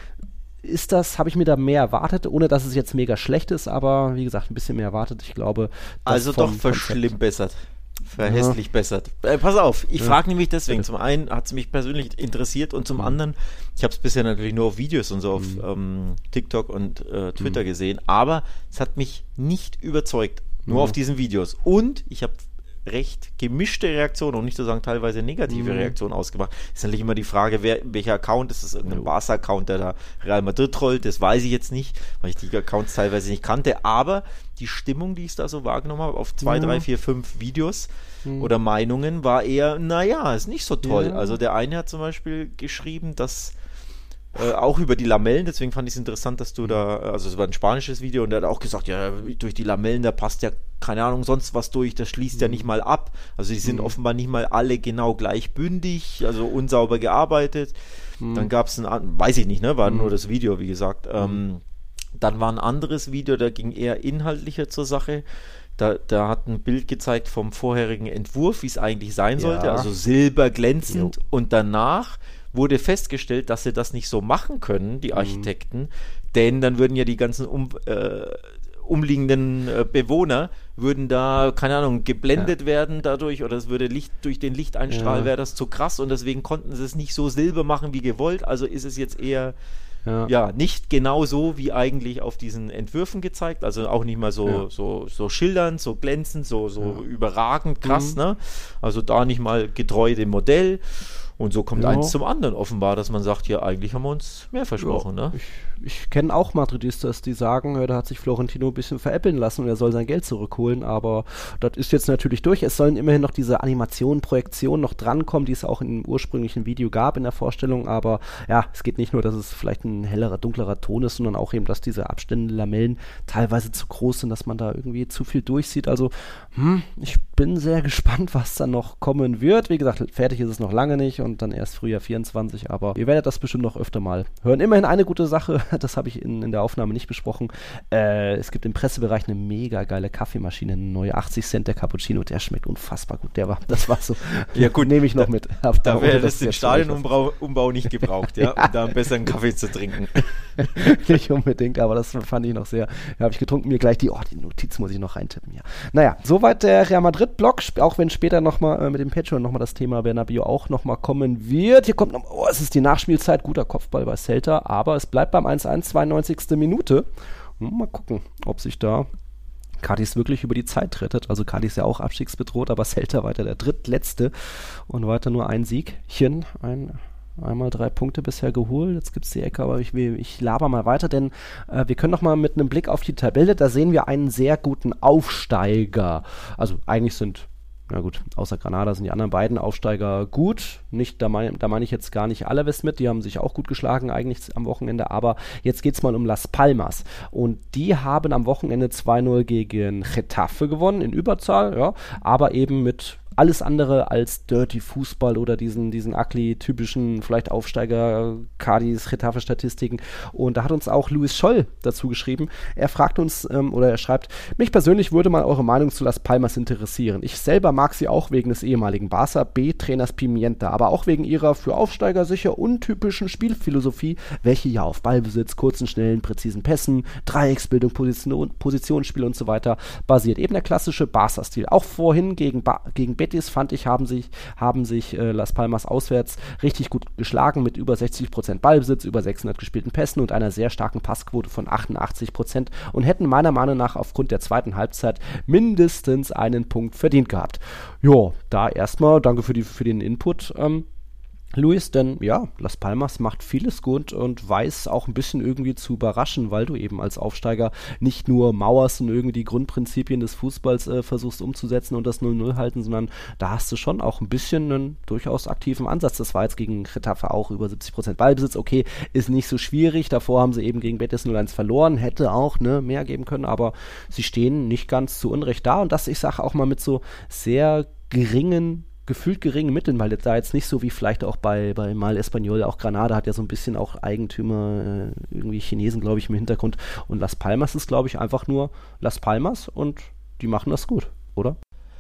ist das, habe ich mir da mehr erwartet, ohne dass es jetzt mega schlecht ist, aber wie gesagt, ein bisschen mehr erwartet, ich glaube. Also doch verschlimmbessert. Verhässlichbessert. Ja. Äh, pass auf, ich ja. frage nämlich deswegen, zum einen hat es mich persönlich interessiert und zum mhm. anderen, ich habe es bisher natürlich nur auf Videos und so auf mhm. ähm, TikTok und äh, Twitter mhm. gesehen, aber es hat mich nicht überzeugt, nur mhm. auf diesen Videos. Und ich habe recht gemischte Reaktionen, um nicht zu sagen teilweise negative mhm. Reaktionen ausgemacht. Ist natürlich immer die Frage, wer, welcher Account ist das? Irgendein Barca-Account, der da Real Madrid trollt, das weiß ich jetzt nicht, weil ich die Accounts teilweise nicht kannte, aber die Stimmung, die ich da so wahrgenommen habe, auf zwei, mhm. drei, vier, fünf Videos mhm. oder Meinungen, war eher, naja, ist nicht so toll. Ja. Also der eine hat zum Beispiel geschrieben, dass Äh, auch über die Lamellen, deswegen fand ich es interessant, dass du da, also es war ein spanisches Video und er hat auch gesagt, ja, durch die Lamellen, da passt ja, keine Ahnung, sonst was durch, das schließt mhm. ja nicht mal ab, also die sind mhm. offenbar nicht mal alle genau gleich bündig, also unsauber gearbeitet, mhm. dann gab es ein, weiß ich nicht, ne, war mhm. nur das Video, wie gesagt, ähm, dann war ein anderes Video, da ging eher inhaltlicher zur Sache. Da, da hat ein Bild gezeigt vom vorherigen Entwurf, wie es eigentlich sein sollte, ja. also silberglänzend jo. und danach wurde festgestellt, dass sie das nicht so machen können, die Architekten, mhm. denn dann würden ja die ganzen um, äh, umliegenden äh, Bewohner würden da, keine Ahnung, geblendet ja. werden dadurch oder es würde Licht durch den Lichteinstrahl, ja. wäre das zu krass und deswegen konnten sie es nicht so silber machen wie gewollt, also ist es jetzt eher Ja. ja, nicht genau so wie eigentlich auf diesen Entwürfen gezeigt, also auch nicht mal so, ja. so, so schildernd, so glänzend, so, so ja. überragend krass, mhm. ne? Also da nicht mal getreu dem Modell. Und so kommt ja. eins zum anderen offenbar, dass man sagt, ja, eigentlich haben wir uns mehr versprochen. Ja, ne? Ich, ich kenne auch Madridistas, die sagen, ja, da hat sich Florentino ein bisschen veräppeln lassen und er soll sein Geld zurückholen, aber das ist jetzt natürlich durch. Es sollen immerhin noch diese Animationen, Projektionen noch drankommen, die es auch im ursprünglichen Video gab in der Vorstellung, aber ja, es geht nicht nur, dass es vielleicht ein hellerer, dunklerer Ton ist, sondern auch eben, dass diese Abstände, Lamellen teilweise zu groß sind, dass man da irgendwie zu viel durchsieht. Also, hm, ich bin sehr gespannt, was da noch kommen wird. Wie gesagt, fertig ist es noch lange nicht und dann erst Frühjahr vierundzwanzig, aber ihr werdet das bestimmt noch öfter mal hören. Immerhin eine gute Sache, das habe ich in, in der Aufnahme nicht besprochen. Äh, es gibt im Pressebereich eine mega geile Kaffeemaschine, eine neue achtzig Cent der Cappuccino, der schmeckt unfassbar gut. Der war, das war so. Ja gut, nehme ich noch da, mit. Aber da wäre das den Stadionumbau Umbau nicht gebraucht, ja, ja, um da einen besseren Kaffee zu trinken. Nicht unbedingt, aber das fand ich noch sehr, ja, habe ich getrunken, mir gleich die, oh, die Notiz muss ich noch reintippen, ja. Naja, soweit der Real Madrid-Block, auch wenn später nochmal äh, mit dem Patreon nochmal das Thema Bernabéu auch nochmal kommen wird. Hier kommt noch, oh, es ist die Nachspielzeit, guter Kopfball bei Celta, aber es bleibt beim eins eins, zweiundneunzigste Minute. Mal gucken, ob sich da Cádiz wirklich über die Zeit rettet. Also Cádiz ist ja auch abstiegsbedroht, aber Celta weiter der drittletzte und weiter nur ein Siegchen, ein Einmal drei Punkte bisher geholt, jetzt gibt es die Ecke, aber ich, will, ich laber mal weiter, denn äh, wir können noch mal mit einem Blick auf die Tabelle, da sehen wir einen sehr guten Aufsteiger. Also eigentlich sind, na gut, außer Granada sind die anderen beiden Aufsteiger gut. Nicht, da meine da mein ich jetzt gar nicht Alaves mit, die haben sich auch gut geschlagen eigentlich am Wochenende, aber jetzt geht es mal um Las Palmas. Und die haben am Wochenende zwei null gegen Getafe gewonnen, in Überzahl, ja, aber eben mit alles andere als Dirty Fußball oder diesen, diesen ugly-typischen, vielleicht Aufsteiger, Cádiz, Getafe-Statistiken. Und da hat uns auch Luis Scholl dazu geschrieben. Er fragt uns, ähm, oder er schreibt, mich persönlich würde mal eure Meinung zu Las Palmas interessieren. Ich selber mag sie auch wegen des ehemaligen Barca B-Trainers Pimienta, aber auch wegen ihrer für Aufsteiger sicher untypischen Spielphilosophie, welche ja auf Ballbesitz, kurzen, schnellen, präzisen Pässen, Dreiecksbildung, Position, Positionsspiel und so weiter basiert. Eben der klassische Barca-Stil. Auch vorhin gegen, ba- gegen Betis fand ich, haben sich, haben sich äh, Las Palmas auswärts richtig gut geschlagen mit über sechzig Prozent Ballbesitz, über sechshundert gespielten Pässen und einer sehr starken Passquote von achtundachtzig Prozent und hätten meiner Meinung nach aufgrund der zweiten Halbzeit mindestens einen Punkt verdient gehabt. Jo, da erstmal danke für, die, für den Input, ähm, Luis, denn ja, Las Palmas macht vieles gut und weiß auch ein bisschen irgendwie zu überraschen, weil du eben als Aufsteiger nicht nur mauerst und irgendwie die Grundprinzipien des Fußballs äh, versuchst umzusetzen und das null null halten, sondern da hast du schon auch ein bisschen einen durchaus aktiven Ansatz. Das war jetzt gegen Getafe auch über siebzig Prozent Ballbesitz, okay, ist nicht so schwierig, davor haben sie eben gegen Betis null eins verloren, hätte auch ne, mehr geben können, aber sie stehen nicht ganz zu Unrecht da und das, ich sage auch mal mit so sehr geringen gefühlt geringen Mitteln, weil da jetzt nicht so wie vielleicht auch bei, bei Mal Espanyol, auch Granada hat ja so ein bisschen auch Eigentümer, äh, irgendwie Chinesen, glaube ich, im Hintergrund. Und Las Palmas ist, glaube ich, einfach nur Las Palmas und die machen das gut, oder?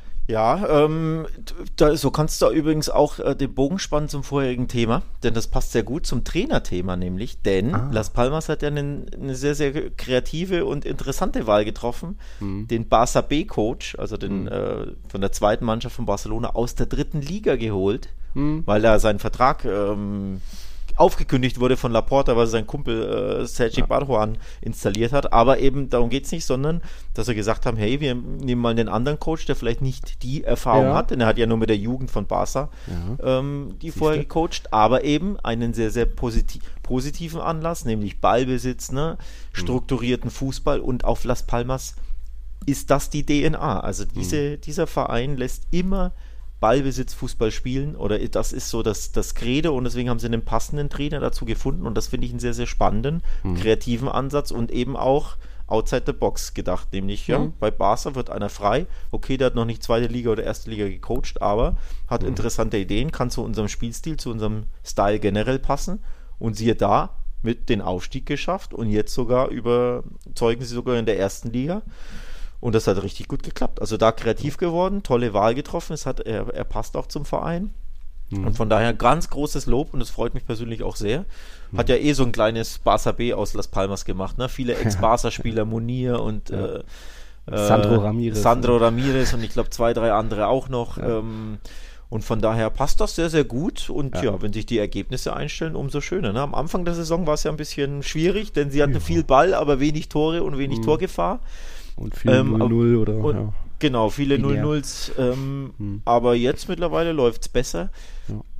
Ja, ähm, da, so kannst du übrigens auch äh, den Bogen spannen zum vorherigen Thema, denn das passt sehr gut zum Trainerthema nämlich, denn ah. Las Palmas hat ja eine, eine sehr, sehr kreative und interessante Wahl getroffen, mhm. den Barça B-Coach, also den mhm. äh, von der zweiten Mannschaft von Barcelona aus der dritten Liga geholt, mhm. weil er seinen Vertrag ähm, aufgekündigt wurde von Laporta, weil sein Kumpel äh, Sergi ja. Barjuan installiert hat, aber eben darum geht es nicht, sondern dass er gesagt haben, hey, wir nehmen mal einen anderen Coach, der vielleicht nicht die Erfahrung ja. hat, denn er hat ja nur mit der Jugend von Barca ja. ähm, die Siehste? vorher gecoacht, aber eben einen sehr, sehr posit- positiven Anlass, nämlich Ballbesitz, ne, strukturierten mhm. Fußball und auf Las Palmas ist das die D N A, also diese, mhm. dieser Verein lässt immer Ballbesitz, Fußball spielen oder das ist so das, das Credo und deswegen haben sie einen passenden Trainer dazu gefunden und das finde ich einen sehr, sehr spannenden, mhm. kreativen Ansatz und eben auch outside the box gedacht, nämlich ja, mhm. bei Barca wird einer frei, okay, der hat noch nicht zweite Liga oder erste Liga gecoacht, aber hat mhm. interessante Ideen, kann zu unserem Spielstil, zu unserem Style generell passen und siehe da, mit den Aufstieg geschafft und jetzt sogar überzeugen sie sogar in der ersten Liga. Und das hat richtig gut geklappt. Also da kreativ geworden, tolle Wahl getroffen. Es hat, er, er passt auch zum Verein. Mhm. Und von daher ganz großes Lob und das freut mich persönlich auch sehr. Hat ja eh so ein kleines Barça B aus Las Palmas gemacht. Ne? Viele Ex-Barça-Spieler, Munir und ja. äh, Sandro Ramirez. Sandro Ramirez und ich glaube zwei, drei andere auch noch. Ja. Ähm, und von daher passt das sehr, sehr gut. Und ja, ja wenn sich die Ergebnisse einstellen, umso schöner. Ne? Am Anfang der Saison war es ja ein bisschen schwierig, denn sie hatten ja. viel Ball, aber wenig Tore und wenig mhm. Torgefahr. Und viele ähm, null null oder und, ja. Genau, viele null nulls. Ähm, hm. Aber jetzt mittlerweile läuft es besser. Ja.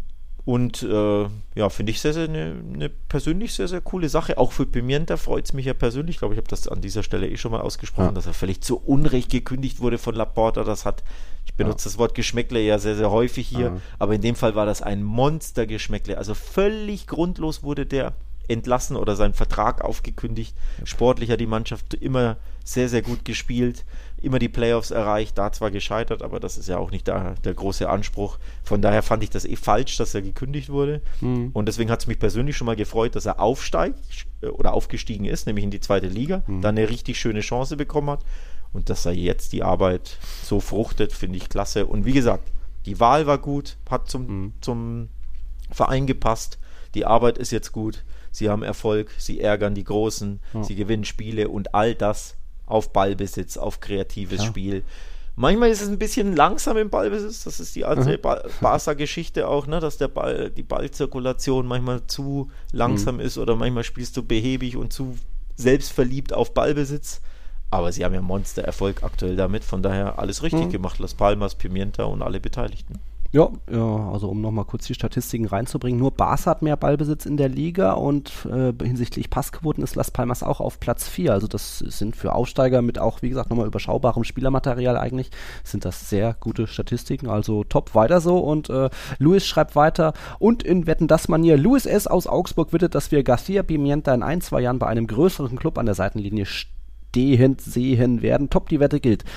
Und äh, ja, finde ich sehr, sehr eine, eine persönlich sehr, sehr coole Sache. Auch für Pimienta freut es mich ja persönlich. Ich glaube, ich habe das an dieser Stelle eh schon mal ausgesprochen, ja. dass er völlig zu Unrecht gekündigt wurde von Laporta. Das hat, ich benutze ja. das Wort Geschmäckle ja sehr, sehr häufig hier, ja. aber in dem Fall war das ein Monster-Geschmäckle. Also völlig grundlos wurde der entlassen oder sein Vertrag aufgekündigt. Sportlich hat die Mannschaft immer sehr, sehr gut gespielt, immer die Playoffs erreicht, da zwar gescheitert, aber das ist ja auch nicht der, der große Anspruch. Von daher fand ich das eh falsch, dass er gekündigt wurde. Mhm. Und deswegen hat es mich persönlich schon mal gefreut, dass er aufsteigt oder aufgestiegen ist, nämlich in die zweite Liga, mhm. dann eine richtig schöne Chance bekommen hat. Und dass er jetzt die Arbeit so fruchtet, finde ich klasse. Und wie gesagt, die Wahl war gut, hat zum, mhm. zum Verein gepasst, die Arbeit ist jetzt gut. Sie haben Erfolg, sie ärgern die Großen, ja. sie gewinnen Spiele und all das auf Ballbesitz, auf kreatives ja. Spiel. Manchmal ist es ein bisschen langsam im Ballbesitz, das ist die alte mhm. ba- Barca-Geschichte auch, ne, dass der Ball, die Ballzirkulation manchmal zu langsam mhm. ist oder manchmal spielst du behäbig und zu selbstverliebt auf Ballbesitz. Aber sie haben ja Monster-Erfolg aktuell damit, von daher alles richtig mhm. gemacht. Las Palmas, Pimienta und alle Beteiligten. Ja, ja, also um nochmal kurz die Statistiken reinzubringen, nur Barca hat mehr Ballbesitz in der Liga und äh, hinsichtlich Passquoten ist Las Palmas auch auf Platz vier. Also das sind für Aufsteiger mit auch, wie gesagt, nochmal überschaubarem Spielermaterial eigentlich, sind das sehr gute Statistiken. Also top, weiter so. Und äh, Luis schreibt weiter, und in Wetten-dass-Manier, Luis S. aus Augsburg bittet, dass wir García Pimienta in ein, zwei Jahren bei einem größeren Club an der Seitenlinie stehen sehen werden. Top, die Wette gilt.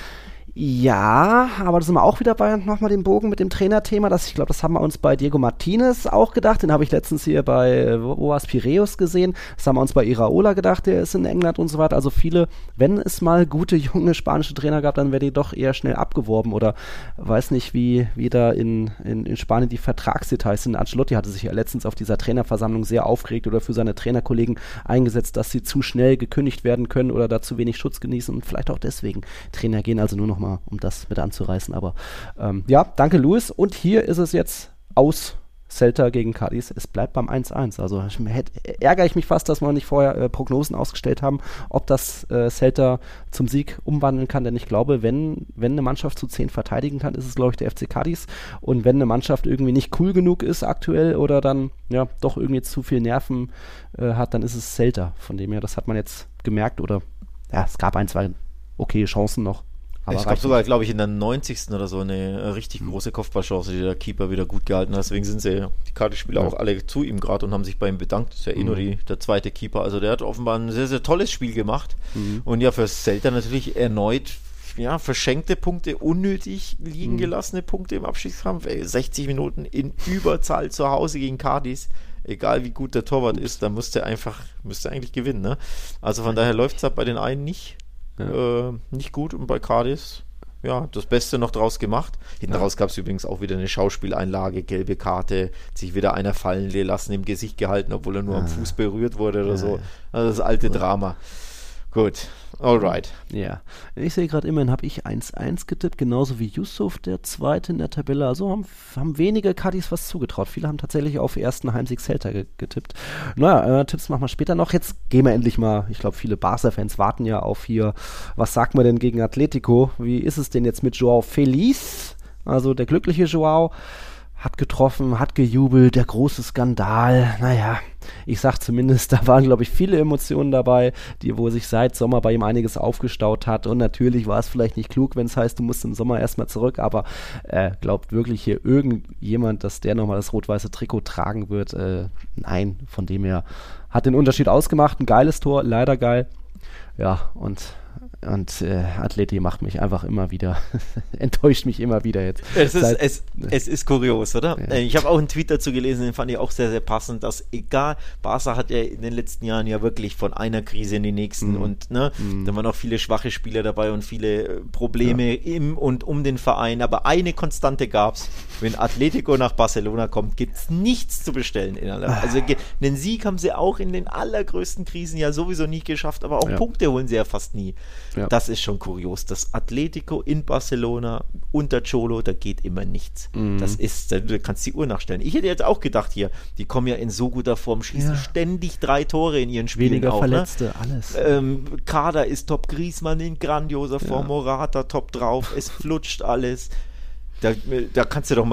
Ja, aber da sind wir auch wieder bei nochmal den Bogen mit dem Trainerthema. Das, ich glaube, das haben wir uns bei Diego Martinez auch gedacht. Den habe ich letztens hier bei, wo war es, Piraeus gesehen. Das haben wir uns bei Iraola gedacht, der ist in England und so weiter. Also viele, wenn es mal gute, junge spanische Trainer gab, dann wäre die doch eher schnell abgeworben oder weiß nicht, wie, wie da in, in, in Spanien die Vertragsdetails sind. Ancelotti hatte sich ja letztens auf dieser Trainerversammlung sehr aufgeregt oder für seine Trainerkollegen eingesetzt, dass sie zu schnell gekündigt werden können oder da zu wenig Schutz genießen und vielleicht auch deswegen Trainer gehen, also nur noch mal, um das mit anzureißen, aber ähm, ja, danke Luis, und hier ist es jetzt aus Celta gegen Cádiz, es bleibt beim eins eins, also hätte, ärgere ich mich fast, dass wir nicht vorher äh, Prognosen ausgestellt haben, ob das äh, Celta zum Sieg umwandeln kann, denn ich glaube, wenn, wenn eine Mannschaft zu zehn verteidigen kann, ist es, glaube ich, der F C Cádiz, und wenn eine Mannschaft irgendwie nicht cool genug ist aktuell oder dann, ja, doch irgendwie zu viel Nerven äh, hat, dann ist es Celta, von dem her, das hat man jetzt gemerkt, oder, ja, es gab ein, zwei okay Chancen noch. Aber es gab sogar, glaube ich, in der neunzigsten oder so eine richtig große Kopfballchance, die der Keeper wieder gut gehalten hat. Deswegen sind sie, die Cádiz-Spieler, ja. auch alle zu ihm gerade und haben sich bei ihm bedankt. Das ist ja eh mhm. nur die, der zweite Keeper. Also der hat offenbar ein sehr, sehr tolles Spiel gemacht. Mhm. Und ja, für Celta natürlich erneut ja, verschenkte Punkte, unnötig liegen gelassene Punkte im Abstiegskampf. sechzig Minuten in Überzahl zu Hause gegen Cádiz. Egal wie gut der Torwart ist, da musste einfach, müsste eigentlich gewinnen. Ne? Also von daher läuft es halt bei den einen nicht. Ja. Äh, nicht gut, und bei Cádiz ja, das Beste noch draus gemacht. Hinten ja. raus gab es übrigens auch wieder eine Schauspieleinlage, gelbe Karte, sich wieder einer fallen lassen, im Gesicht gehalten, obwohl er nur ja. am Fuß berührt wurde oder ja, so. Also das alte ja. Drama. Gut, alright. Ja, ich sehe gerade, immerhin habe ich eins eins getippt, genauso wie Yusuf, der Zweite in der Tabelle. Also haben, haben wenige Cádiz was zugetraut. Viele haben tatsächlich auf ersten Heimsieg Celta ge- getippt. Naja, äh, Tipps machen wir später noch. Jetzt gehen wir endlich mal, ich glaube, viele Barca-Fans warten ja auf hier, was sagt man denn gegen Atletico? Wie ist es denn jetzt mit Joao Feliz? Also der glückliche Joao hat getroffen, hat gejubelt, der große Skandal. Naja, ich sag zumindest, da waren, glaube ich, viele Emotionen dabei, die, wo sich seit Sommer bei ihm einiges aufgestaut hat. Und natürlich war es vielleicht nicht klug, wenn es heißt, du musst im Sommer erstmal zurück, aber äh, glaubt wirklich hier irgendjemand, dass der nochmal das rot-weiße Trikot tragen wird? Äh, nein, von dem her hat den Unterschied ausgemacht. Ein geiles Tor, leider geil. Ja, und Und äh, Atleti macht mich einfach immer wieder, enttäuscht mich immer wieder jetzt. Es ist, Seit, es, es ist kurios, oder? Ja. Ich habe auch einen Tweet dazu gelesen, den fand ich auch sehr, sehr passend, dass egal, Barca hat ja in den letzten Jahren ja wirklich von einer Krise in die nächsten mm. und ne, mm. da waren auch viele schwache Spieler dabei und viele Probleme ja. im und um den Verein, aber eine Konstante gab es, wenn Atletico nach Barcelona kommt, gibt es nichts zu bestellen. In aller, also einen Sieg haben sie auch in den allergrößten Krisen ja sowieso nie geschafft, aber auch ja. Punkte holen sie ja fast nie. Ja. Das ist schon kurios. Das Atletico in Barcelona unter Cholo, da geht immer nichts. Mhm. Das ist, du kannst die Uhr nachstellen. Ich hätte jetzt auch gedacht hier, die kommen ja in so guter Form, schießen ja. ständig drei Tore in ihren Spielen. Weniger auch, Verletzte, ne? alles. Ähm, Kader ist top, Griezmann in grandioser Form, ja. Morata top drauf, es flutscht alles. Da, da kannst du doch mal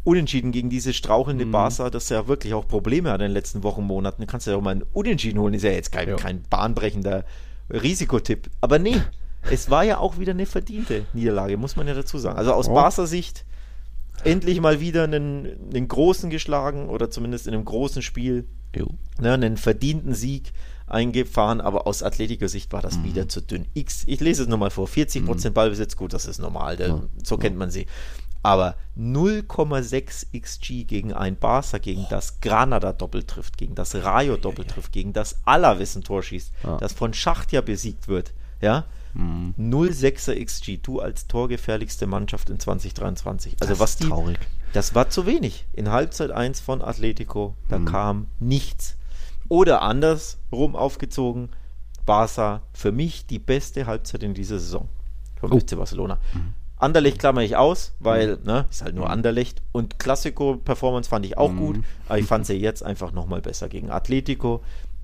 Unentschieden gegen diese strauchelnde mhm. Barca, das ja wirklich auch Probleme hat in den letzten Wochen, Monaten. Du kannst ja auch mal einen Unentschieden holen, ist ja jetzt kein, kein bahnbrechender Risikotipp. Aber nee, es war ja auch wieder eine verdiente Niederlage, muss man ja dazu sagen. Also aus oh. Barca-Sicht endlich mal wieder einen, einen großen geschlagen oder zumindest in einem großen Spiel ne, einen verdienten Sieg eingefahren, aber aus Atletico-Sicht war das mhm. wieder zu dünn. X, ich lese es nochmal vor, vierzig Prozent mhm. Ballbesitz, gut, das ist normal, der, ja. so kennt man sie. Aber null Komma sechs X G gegen ein Barca, gegen das Granada doppelt trifft, gegen das Rayo doppelt trifft, gegen das Alaves ein Tor schießt, ja. das von Schachtja besiegt wird, ja, mhm. null Komma sechser X G, du als torgefährlichste Mannschaft in zwanzig dreiundzwanzig. Also das was ist die, traurig. Das war zu wenig. In Halbzeit eins von Atletico, da mhm. kam nichts. Oder andersrum aufgezogen, Barca für mich die beste Halbzeit in dieser Saison vom oh. F C Barcelona. Mhm. Anderlecht klammer ich aus, weil, ne, ist halt nur Anderlecht. Und Classico-Performance fand ich auch mhm. gut, aber ich fand sie jetzt einfach nochmal besser gegen Atletico.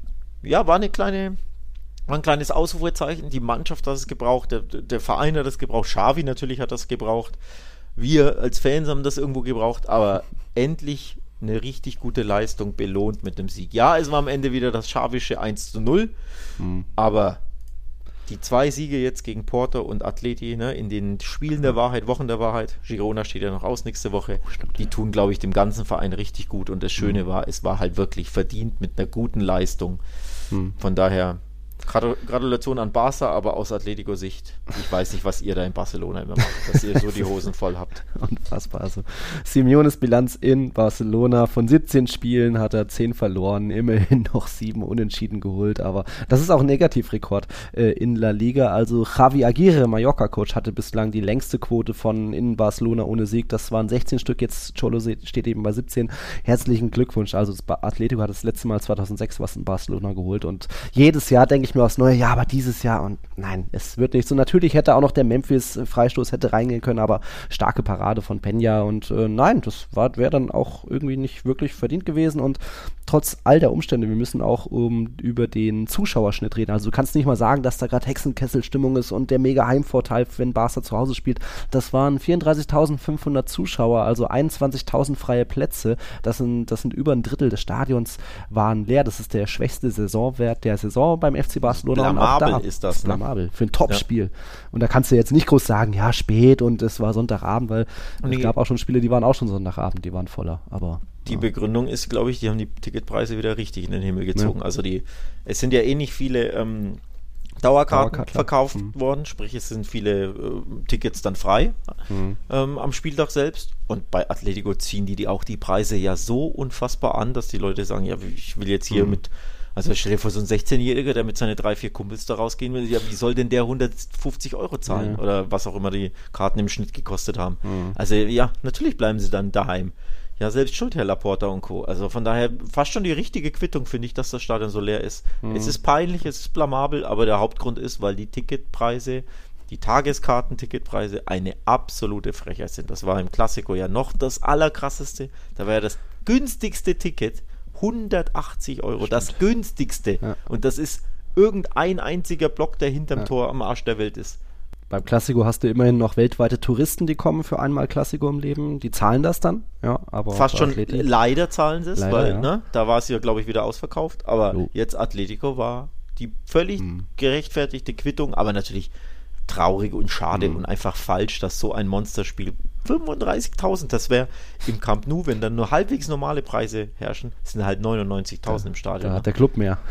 Ja, war eine kleine, war ein kleines Ausrufezeichen. Die Mannschaft hat es gebraucht, der, der Verein hat es gebraucht, Xavi natürlich hat das gebraucht. Wir als Fans haben das irgendwo gebraucht, aber endlich eine richtig gute Leistung belohnt mit dem Sieg. Ja, es war am Ende wieder das Xavische eins zu null, mhm. aber die zwei Siege jetzt gegen Porto und Atleti, ne, in den Spielen der Wahrheit, Wochen der Wahrheit, Girona steht ja noch aus nächste Woche, Stimmt. die tun, glaube ich, dem ganzen Verein richtig gut und das Schöne mhm. war, es war halt wirklich verdient mit einer guten Leistung. Mhm. Von daher Gratulation an Barca, aber aus Atletico-Sicht, ich weiß nicht, was ihr da in Barcelona immer macht, dass ihr so die Hosen voll habt. Unfassbar. Also Simeones Bilanz in Barcelona, von siebzehn Spielen hat er zehn verloren, immerhin noch sieben Unentschieden geholt, aber das ist auch ein Negativrekord äh, in La Liga. Also Javi Aguirre, Mallorca-Coach, hatte bislang die längste Quote von in Barcelona ohne Sieg. Das waren sechzehn Stück, jetzt Cholo steht eben bei siebzehn. Herzlichen Glückwunsch. Also Atletico hat das letzte Mal zweitausendsechs was in Barcelona geholt und jedes Jahr denke ich mir aufs Neue, ja, aber dieses Jahr und nein, es wird nicht so. Natürlich hätte auch noch der Memphis-Freistoß hätte reingehen können, aber starke Parade von Peña und äh, nein, das wäre dann auch irgendwie nicht wirklich verdient gewesen und trotz all der Umstände, wir müssen auch um, über den Zuschauerschnitt reden. Also du kannst nicht mal sagen, dass da gerade Hexenkessel-Stimmung ist und der mega Heimvorteil, wenn Barca zu Hause spielt. Das waren vierunddreißigtausendfünfhundert Zuschauer, also einundzwanzigtausend freie Plätze. Das sind, das sind über ein Drittel des Stadions waren leer. Das ist der schwächste Saisonwert der Saison beim F C Barcelona. Blamabel da, ist das. Ne? Blamabel für ein Topspiel. Ja. Und da kannst du jetzt nicht groß sagen, ja, spät und es war Sonntagabend, weil und es gab auch schon Spiele, die waren auch schon Sonntagabend, die waren voller. Aber die ja. Begründung ist, glaube ich, die haben die Ticketpreise wieder richtig in den Himmel gezogen. Ja. Also die, es sind ja eh nicht viele ähm, Dauerkarten Dauerkart, verkauft mhm. worden, sprich es sind viele äh, Tickets dann frei mhm. ähm, am Spieltag selbst. Und bei Atletico ziehen die, die auch die Preise ja so unfassbar an, dass die Leute sagen, ja, ich will jetzt hier mhm. mit, also stell dir vor, so ein sechzehnjähriger, der mit seinen drei, vier Kumpels da rausgehen will, ja, wie soll denn der hundertfünfzig Euro zahlen? Ja. Oder was auch immer die Karten im Schnitt gekostet haben. Mhm. Also ja, natürlich bleiben sie dann daheim. Ja, selbst schuld, Herr Laporta und Co. Also von daher fast schon die richtige Quittung, finde ich, dass das Stadion so leer ist. Mhm. Es ist peinlich, es ist blamabel, aber der Hauptgrund ist, weil die Ticketpreise, die Tageskarten-Ticketpreise eine absolute Frechheit sind. Das war im Klassiko ja noch das Allerkrasseste. Da war ja das günstigste Ticket hundertachtzig Euro. Stimmt. Das günstigste. Ja. Und das ist irgendein einziger Block, der hinterm ja. Tor am Arsch der Welt ist. Beim Klassiko hast du immerhin noch weltweite Touristen, die kommen für einmal Klassiko im Leben. Die zahlen das dann, ja, aber fast schon Athletik, leider zahlen sie es, weil ja. ne, da war es ja, glaube ich, wieder ausverkauft. Aber jo. jetzt Atletico war die völlig hm. gerechtfertigte Quittung, aber natürlich traurig und schade hm. und einfach falsch, dass so ein Monsterspiel fünfunddreißigtausend, das wäre im Camp Nou, wenn dann nur halbwegs normale Preise herrschen, sind halt neunundneunzigtausend ja, im Stadion. Da ne? hat der Club mehr.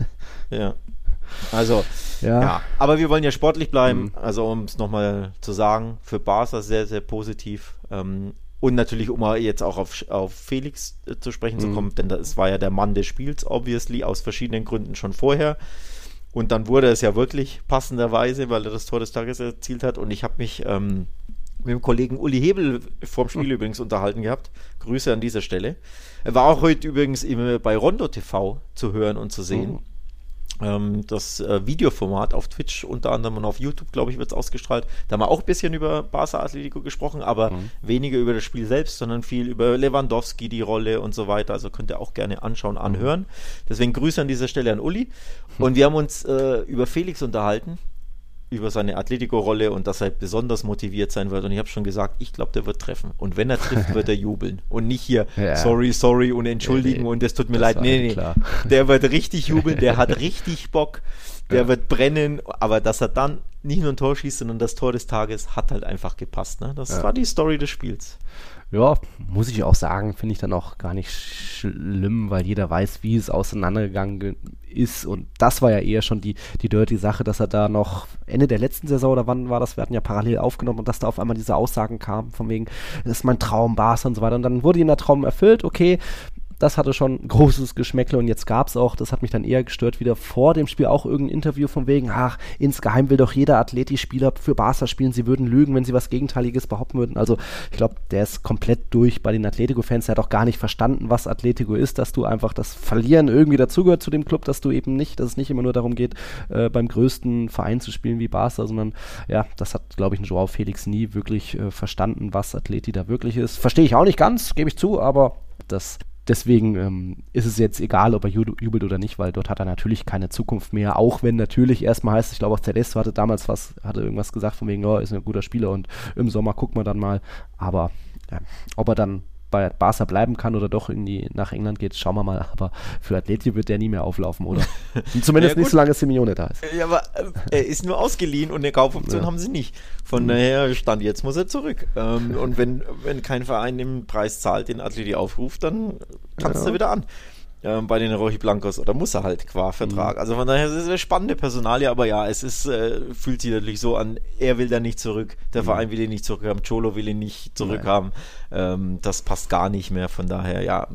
Ja. Also, ja. ja, aber wir wollen ja sportlich bleiben, mhm. also um es nochmal zu sagen, für Barca sehr, sehr positiv ähm, und natürlich, um jetzt auch auf, auf Felix äh, zu sprechen mhm. zu kommen, denn das war ja der Mann des Spiels, obviously, aus verschiedenen Gründen schon vorher und dann wurde es ja wirklich passenderweise, weil er das Tor des Tages erzielt hat und ich habe mich ähm, mit dem Kollegen Uli Hebel vorm Spiel mhm. übrigens unterhalten gehabt, Grüße an dieser Stelle, er war auch heute übrigens immer bei Rondo T V zu hören und zu sehen. Mhm. Das äh, Videoformat auf Twitch unter anderem und auf YouTube, glaube ich, wird es ausgestrahlt. Da haben wir auch ein bisschen über Barca Atletico gesprochen, aber mhm. weniger über das Spiel selbst, sondern viel über Lewandowski, die Rolle und so weiter. Also könnt ihr auch gerne anschauen, anhören. Deswegen Grüße an dieser Stelle an Uli. Und wir haben uns äh, über Felix unterhalten. über seine Atletico-Rolle und dass er besonders motiviert sein wird. Und ich habe schon gesagt, ich glaube, der wird treffen. Und wenn er trifft, wird er jubeln. Und nicht hier, ja. sorry, sorry und entschuldigen nee, und es tut mir leid. Nee, nee, klar. Der wird richtig jubeln, der hat richtig Bock, der ja. wird brennen. Aber dass er dann nicht nur ein Tor schießt, sondern das Tor des Tages hat halt einfach gepasst. Ne? Das ja. war die Story des Spiels. Ja, muss ich auch sagen, finde ich dann auch gar nicht schlimm, weil jeder weiß, wie es auseinandergegangen ist und das war ja eher schon die, die dirty Sache, dass er da noch Ende der letzten Saison oder wann war das, wir hatten ja parallel aufgenommen und dass da auf einmal diese Aussagen kamen von wegen, das ist mein Traum, Barca und so weiter und dann wurde ihm der Traum erfüllt, okay, das hatte schon ein großes Geschmäckle und jetzt gab es auch, das hat mich dann eher gestört, wieder vor dem Spiel auch irgendein Interview von wegen, ach, insgeheim will doch jeder Atleti-Spieler für Barca spielen, sie würden lügen, wenn sie was Gegenteiliges behaupten würden. Also ich glaube, der ist komplett durch bei den Atletico-Fans, der hat auch gar nicht verstanden, was Atletico ist, dass du einfach das Verlieren irgendwie dazugehört zu dem Club, dass du eben nicht, dass es nicht immer nur darum geht, äh, beim größten Verein zu spielen wie Barca, sondern ja, das hat, glaube ich, ein Joao Felix nie wirklich äh, verstanden, was Atleti da wirklich ist. Verstehe ich auch nicht ganz, gebe ich zu, aber das Deswegen ähm, ist es jetzt egal, ob er jubelt oder nicht, weil dort hat er natürlich keine Zukunft mehr, auch wenn natürlich erstmal heißt, ich glaube auch Tedesco hatte damals was, hatte irgendwas gesagt von wegen, oh, ist ein guter Spieler und im Sommer gucken wir dann mal, aber ja, ob er dann bei Barca bleiben kann oder doch in die, nach England geht, schauen wir mal, aber für Atleti wird der nie mehr auflaufen, oder? Zumindest ja, nicht, solange Simeone da ist. Ja, aber äh, er ist nur ausgeliehen und eine Kaufoption ja. haben sie nicht. Von mhm. daher stand jetzt muss er zurück. Ähm, und wenn, wenn kein Verein den Preis zahlt, den Atleti aufruft, dann tanzt ja. er wieder an. Ähm, bei den Rojiblancos oder muss er halt qua Vertrag. Mhm. Also von daher ist es eine spannende Personalie, aber ja, es ist, äh, fühlt sich natürlich so an, er will da nicht zurück, der mhm. Verein will ihn nicht zurückhaben, Cholo will ihn nicht zurückhaben, ähm, das passt gar nicht mehr, von daher, ja.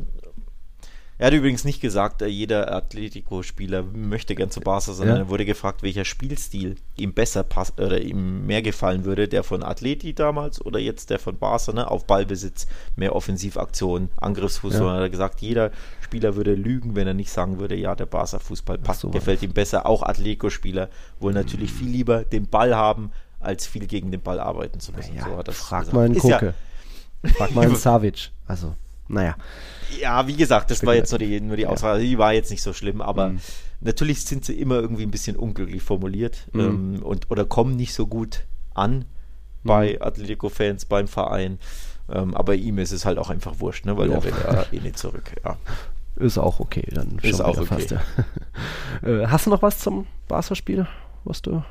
Er hat übrigens nicht gesagt, jeder Atletico-Spieler möchte gern zu Barca, sondern ja. er wurde gefragt, welcher Spielstil ihm besser passt oder ihm mehr gefallen würde, der von Atleti damals oder jetzt der von Barca, ne? Auf Ballbesitz, mehr Offensivaktionen, Angriffsfußball. Ja. Hat er gesagt, jeder Spieler würde lügen, wenn er nicht sagen würde, ja, der Barca-Fußball passt, so, gefällt ihm besser. Auch Atletico-Spieler wollen mhm. natürlich viel lieber den Ball haben, als viel gegen den Ball arbeiten zu müssen. Ja, so hat das frag gesagt. mal einen Koke. Ja, frag mal einen Savic. Also, naja. Ja, wie gesagt, das war jetzt nur die, nur die Aussage, ja. die war jetzt nicht so schlimm, aber mhm. natürlich sind sie immer irgendwie ein bisschen unglücklich formuliert mhm. ähm, und, oder kommen nicht so gut an bei mhm. Atletico-Fans, beim Verein, ähm, aber ihm ist es halt auch einfach wurscht, ne, weil ja. er will ja eh nicht zurück, ja. Ist auch okay, dann ist auch okay. Fast, ja. äh, hast du noch was zum Barca-Spiel, was du...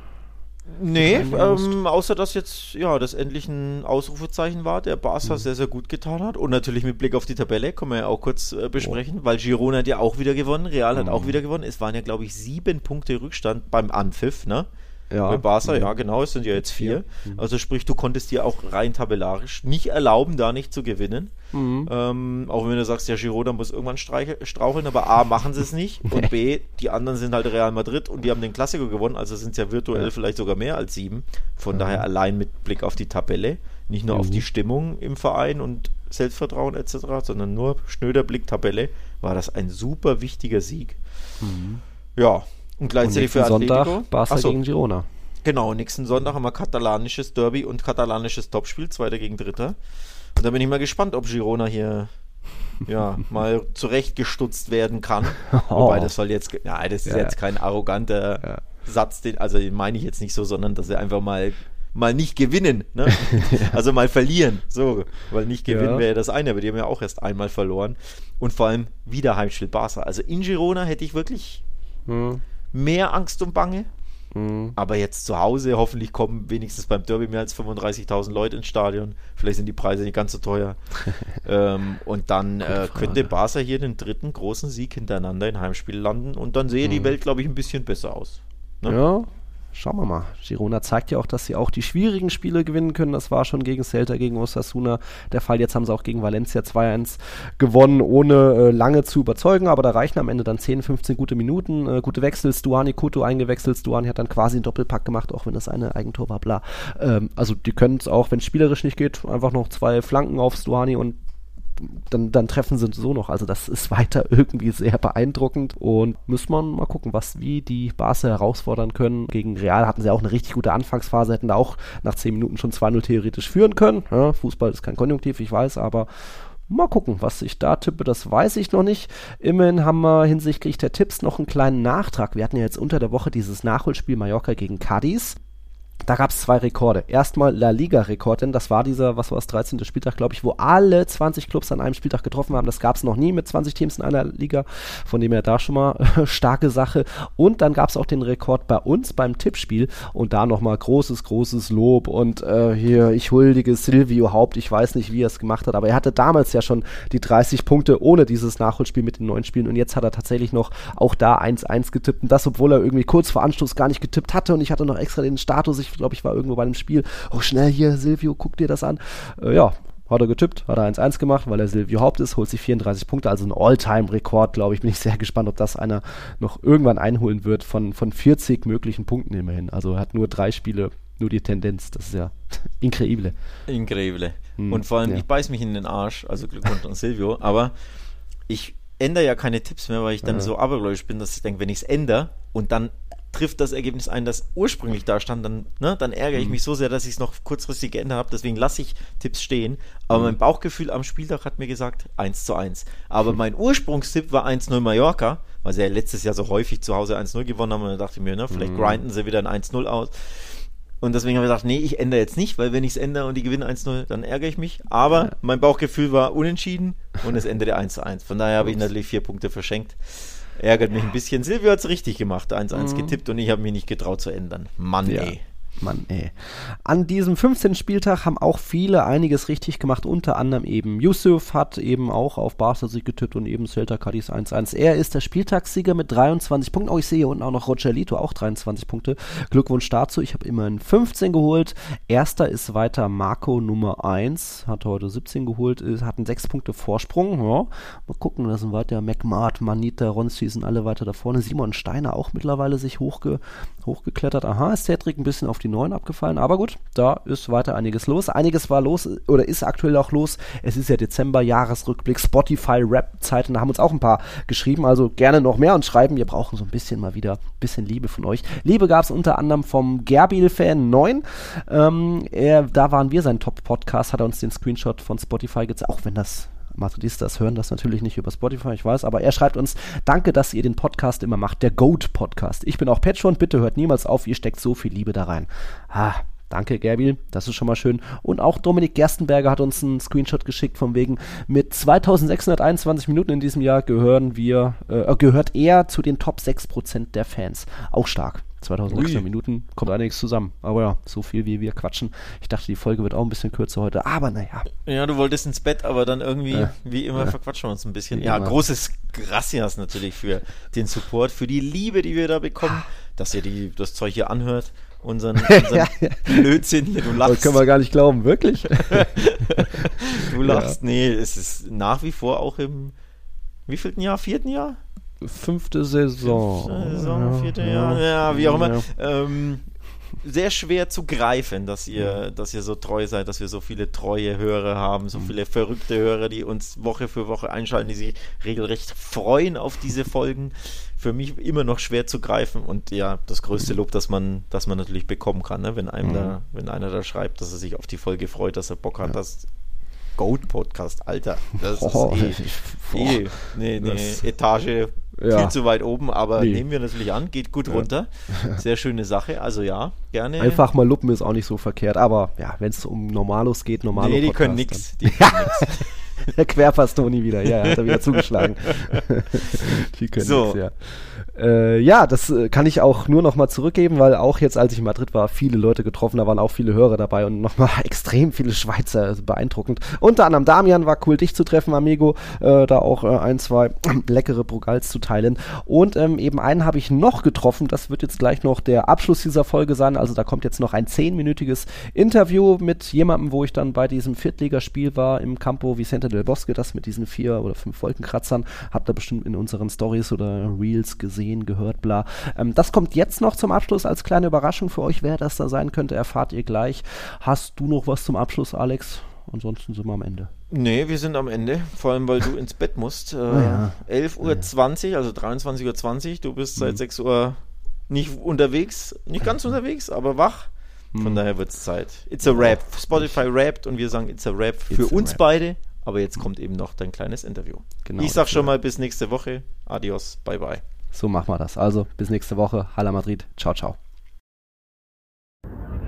Nee, ähm, außer dass jetzt ja das endlich ein Ausrufezeichen war, der Barca mhm. sehr, sehr gut getan hat und natürlich mit Blick auf die Tabelle, können wir ja auch kurz äh, besprechen, oh. weil Girona hat ja auch wieder gewonnen, Real hat mhm. auch wieder gewonnen, es waren ja glaube ich sieben Punkte Rückstand beim Anpfiff, ne? Ja. Bei Barca, mhm. ja genau, es sind ja jetzt vier, mhm. also sprich, du konntest dir auch rein tabellarisch nicht erlauben, da nicht zu gewinnen, mhm. ähm, auch wenn du sagst, ja Girona muss irgendwann streiche, straucheln, aber A, machen sie es nicht und B, die anderen sind halt Real Madrid und die haben den Klassiker gewonnen, also sind es ja virtuell ja. vielleicht sogar mehr als sieben, von mhm. daher allein mit Blick auf die Tabelle, nicht nur mhm. auf die Stimmung im Verein und Selbstvertrauen et cetera, sondern nur schnöder Blick Tabelle, war das ein super wichtiger Sieg. Mhm. Ja, und gleichzeitig für Atletico. Sonntag Barca so. gegen Girona. Genau, nächsten Sonntag haben wir katalanisches Derby und katalanisches Topspiel, Zweiter gegen Dritter. Und da bin ich mal gespannt, ob Girona hier ja mal zurechtgestutzt werden kann. Oh. Wobei das soll jetzt, ja, das ist ja. jetzt kein arroganter ja. Satz, den, also den meine ich jetzt nicht so, sondern dass sie einfach mal mal nicht gewinnen, ne? ja. Also mal verlieren, so, weil nicht gewinnen ja. wäre ja das eine, aber die haben ja auch erst einmal verloren und vor allem wieder Heimspiel Barca. Also in Girona hätte ich wirklich hm. mehr Angst und Bange, mhm. aber jetzt zu Hause, hoffentlich kommen wenigstens beim Derby mehr als fünfunddreißigtausend Leute ins Stadion, vielleicht sind die Preise nicht ganz so teuer ähm, und dann äh, könnte Barca hier den dritten großen Sieg hintereinander in Heimspiel landen und dann sehe mhm. die Welt, glaube ich, ein bisschen besser aus. Ne? Ja, schauen wir mal. Girona zeigt ja auch, dass sie auch die schwierigen Spiele gewinnen können. Das war schon gegen Celta, gegen Osasuna der Fall. Jetzt haben sie auch gegen Valencia zwei eins gewonnen, ohne äh, lange zu überzeugen. Aber da reichen am Ende dann zehn, fünfzehn gute Minuten. Äh, gute Wechsel. Stuani, Couto eingewechselt. Stuani hat dann quasi einen Doppelpack gemacht, auch wenn das eine Eigentor war. Bla. Ähm, also die können es auch, wenn es spielerisch nicht geht, einfach noch zwei Flanken auf Stuani und Dann, dann treffen sie so noch. Also das ist weiter irgendwie sehr beeindruckend und müssen wir mal gucken, was wie die Barca herausfordern können. Gegen Real hatten sie auch eine richtig gute Anfangsphase, hätten da auch nach zehn Minuten schon zwei null theoretisch führen können. Ja, Fußball ist kein Konjunktiv, ich weiß, aber mal gucken, was ich da tippe, das weiß ich noch nicht. Immerhin haben wir hinsichtlich der Tipps noch einen kleinen Nachtrag. Wir hatten ja jetzt unter der Woche dieses Nachholspiel Mallorca gegen Cadiz. Da gab es zwei Rekorde. Erstmal La Liga-Rekord, denn das war dieser, was war das, dreizehnte Spieltag, glaube ich, wo alle zwanzig Clubs an einem Spieltag getroffen haben. Das gab es noch nie mit zwanzig Teams in einer Liga, von dem her da schon mal äh, starke Sache. Und dann gab es auch den Rekord bei uns beim Tippspiel und da nochmal großes, großes Lob und äh, hier, ich huldige Silvio Haupt, ich weiß nicht, wie er es gemacht hat, aber er hatte damals ja schon die dreißig Punkte ohne dieses Nachholspiel mit den neun Spielen und jetzt hat er tatsächlich noch auch da eins eins getippt und das, obwohl er irgendwie kurz vor Anstoß gar nicht getippt hatte und ich hatte noch extra den Status, ich glaube, ich war irgendwo bei dem Spiel, oh schnell hier, Silvio, guck dir das an. Äh, ja, hat er getippt, hat er eins eins gemacht, weil er Silvio Haupt ist, holt sich vierunddreißig Punkte, also ein All-Time-Rekord, glaube ich. Bin ich sehr gespannt, ob das einer noch irgendwann einholen wird von, von vierzig möglichen Punkten immerhin. Also er hat nur drei Spiele, nur die Tendenz, das ist ja increíble. Increíble. Hm, und vor allem, ja. ich beiß mich in den Arsch, also Glückwunsch an Silvio, aber ich ändere ja keine Tipps mehr, weil ich dann ja. so abergläubisch bin, dass ich denke, wenn ich es ändere und dann trifft das Ergebnis ein, das ursprünglich da stand, dann, ne, dann ärgere ich mhm. mich so sehr, dass ich es noch kurzfristig geändert habe, deswegen lasse ich Tipps stehen, aber mhm. mein Bauchgefühl am Spieltag hat mir gesagt eins zu eins, aber mhm. mein Ursprungstipp war eins null Mallorca, weil sie ja letztes Jahr so häufig zu Hause eins null gewonnen haben und da dachte ich mir, ne, vielleicht mhm. grinden sie wieder ein eins null aus und deswegen habe ich gedacht, nee, ich ändere jetzt nicht, weil wenn ich es ändere und die gewinnen eins null, dann ärgere ich mich, aber ja. mein Bauchgefühl war unentschieden und es endete eins zu eins, von daher habe ich natürlich vier Punkte verschenkt. Ärgert mich ein bisschen. Silvio hat es richtig gemacht, eins eins mhm. getippt und ich habe mich nicht getraut zu ändern. Mann, ja. ey. Mann, ey. An diesem fünfzehnten Spieltag haben auch viele einiges richtig gemacht, unter anderem eben Yusuf hat eben auch auf Barca-Sieg getippt und eben Celta Cadiz eins eins. Er ist der Spieltagssieger mit dreiundzwanzig Punkten. Oh, ich sehe hier unten auch noch Rogelito, auch dreiundzwanzig Punkte. Glückwunsch dazu. Ich habe immerhin fünfzehn geholt. Erster ist weiter Marco Nummer eins, hat heute siebzehn geholt, hat einen sechs Punkte Vorsprung. Ja. Mal gucken, da sind weiter McMart, Manita, Ronzi sind alle weiter da vorne. Simon Steiner auch mittlerweile sich hochge- hochgeklettert. Aha, ist Cedric ein bisschen auf die neun abgefallen, aber gut, da ist weiter einiges los. Einiges war los oder ist aktuell auch los. Es ist ja Dezember, Jahresrückblick, Spotify-Rap-Zeiten, da haben uns auch ein paar geschrieben, also gerne noch mehr und schreiben. Wir brauchen so ein bisschen mal wieder ein bisschen Liebe von euch. Liebe gab es unter anderem vom Gerbil-Fan neun. Ähm, er, da waren wir sein Top-Podcast, hat er uns den Screenshot von Spotify gezeigt, auch wenn das Madridistas hören das natürlich nicht über Spotify, ich weiß, aber er schreibt uns, danke, dass ihr den Podcast immer macht, der Goat-Podcast. Ich bin auch Patreon, bitte hört niemals auf, ihr steckt so viel Liebe da rein. Ah, danke, Gerbil, das ist schon mal schön. Und auch Dominik Gerstenberger hat uns einen Screenshot geschickt, von wegen, mit zweitausendsechshunderteinundzwanzig Minuten in diesem Jahr gehören wir, äh, gehört er zu den Top sechs Prozent der Fans. Auch stark. zweitausendsechshundert Minuten, kommt einiges zusammen. Aber ja, so viel wie wir quatschen. Ich dachte, die Folge wird auch ein bisschen kürzer heute, aber naja. Ja, du wolltest ins Bett, aber dann irgendwie, äh, wie immer, äh, verquatschen wir uns ein bisschen. Ja, immer. Großes Gracias natürlich für den Support, für die Liebe, die wir da bekommen, dass ihr die, das Zeug hier anhört. Unseren, unseren ja, ja. Blödsinn hier, du lachst. Das können wir gar nicht glauben, wirklich? Du lachst, ja. Nee, es ist nach wie vor auch im, wievielten Jahr, vierten Jahr? Fünfte Saison. Fünfte Saison, vierte ja, Jahr, ja, wie auch immer. Ja. Ähm, sehr schwer zu greifen, dass ihr, mhm. dass ihr so treu seid, dass wir so viele treue Hörer haben, so mhm. viele verrückte Hörer, die uns Woche für Woche einschalten, die sich regelrecht freuen auf diese Folgen. Für mich immer noch schwer zu greifen und ja, das größte Lob, das man, das man natürlich bekommen kann, ne? wenn einem mhm. da, wenn einer da schreibt, dass er sich auf die Folge freut, dass er Bock hat, ja. dass Goat-Podcast, Alter, das oh, ist eh, eh nee, nee, das, Etage ja. viel zu weit oben, aber nee. nehmen wir natürlich an, geht gut runter, ja. sehr schöne Sache, also ja, gerne. Einfach mal luppen ist auch nicht so verkehrt, aber ja, wenn es um Normalos geht, Normalo Nee, die Podcast, können nix, die können nix. Der Querpass Toni wieder, ja, hat er wieder zugeschlagen. Die können so. nix, ja. Äh, ja, das äh, kann ich auch nur noch mal zurückgeben, weil auch jetzt, als ich in Madrid war, viele Leute getroffen, da waren auch viele Hörer dabei und nochmal extrem viele Schweizer, also beeindruckend. Unter anderem Damian, war cool, dich zu treffen, Amigo, äh, da auch äh, ein, zwei leckere Brugals zu teilen. Und ähm, eben einen habe ich noch getroffen, das wird jetzt gleich noch der Abschluss dieser Folge sein, also da kommt jetzt noch ein zehnminütiges Interview mit jemandem, wo ich dann bei diesem Viertligaspiel war im Campo Vicente del Bosque, das mit diesen vier oder fünf Wolkenkratzern, habt ihr bestimmt in unseren Stories oder Reels gesehen, gehört, bla. Ähm, das kommt jetzt noch zum Abschluss als kleine Überraschung für euch, wer das da sein könnte, erfahrt ihr gleich. Hast du noch was zum Abschluss, Alex? Ansonsten sind wir am Ende. Nee, wir sind am Ende, vor allem, weil du ins Bett musst. Äh, ja. elf Uhr zwanzig, also dreiundzwanzig Uhr zwanzig, du bist seit mhm. sechs Uhr nicht unterwegs, nicht ganz unterwegs, aber wach. Von mhm. daher wird es Zeit. It's a Rap. Spotify rappt und wir sagen It's a Rap für it's uns beide. Aber jetzt kommt eben noch dein kleines Interview. Genau, ich sag schon mal bis nächste Woche. Adios, bye bye. So machen wir das. Also bis nächste Woche. Hala Madrid. Ciao, ciao.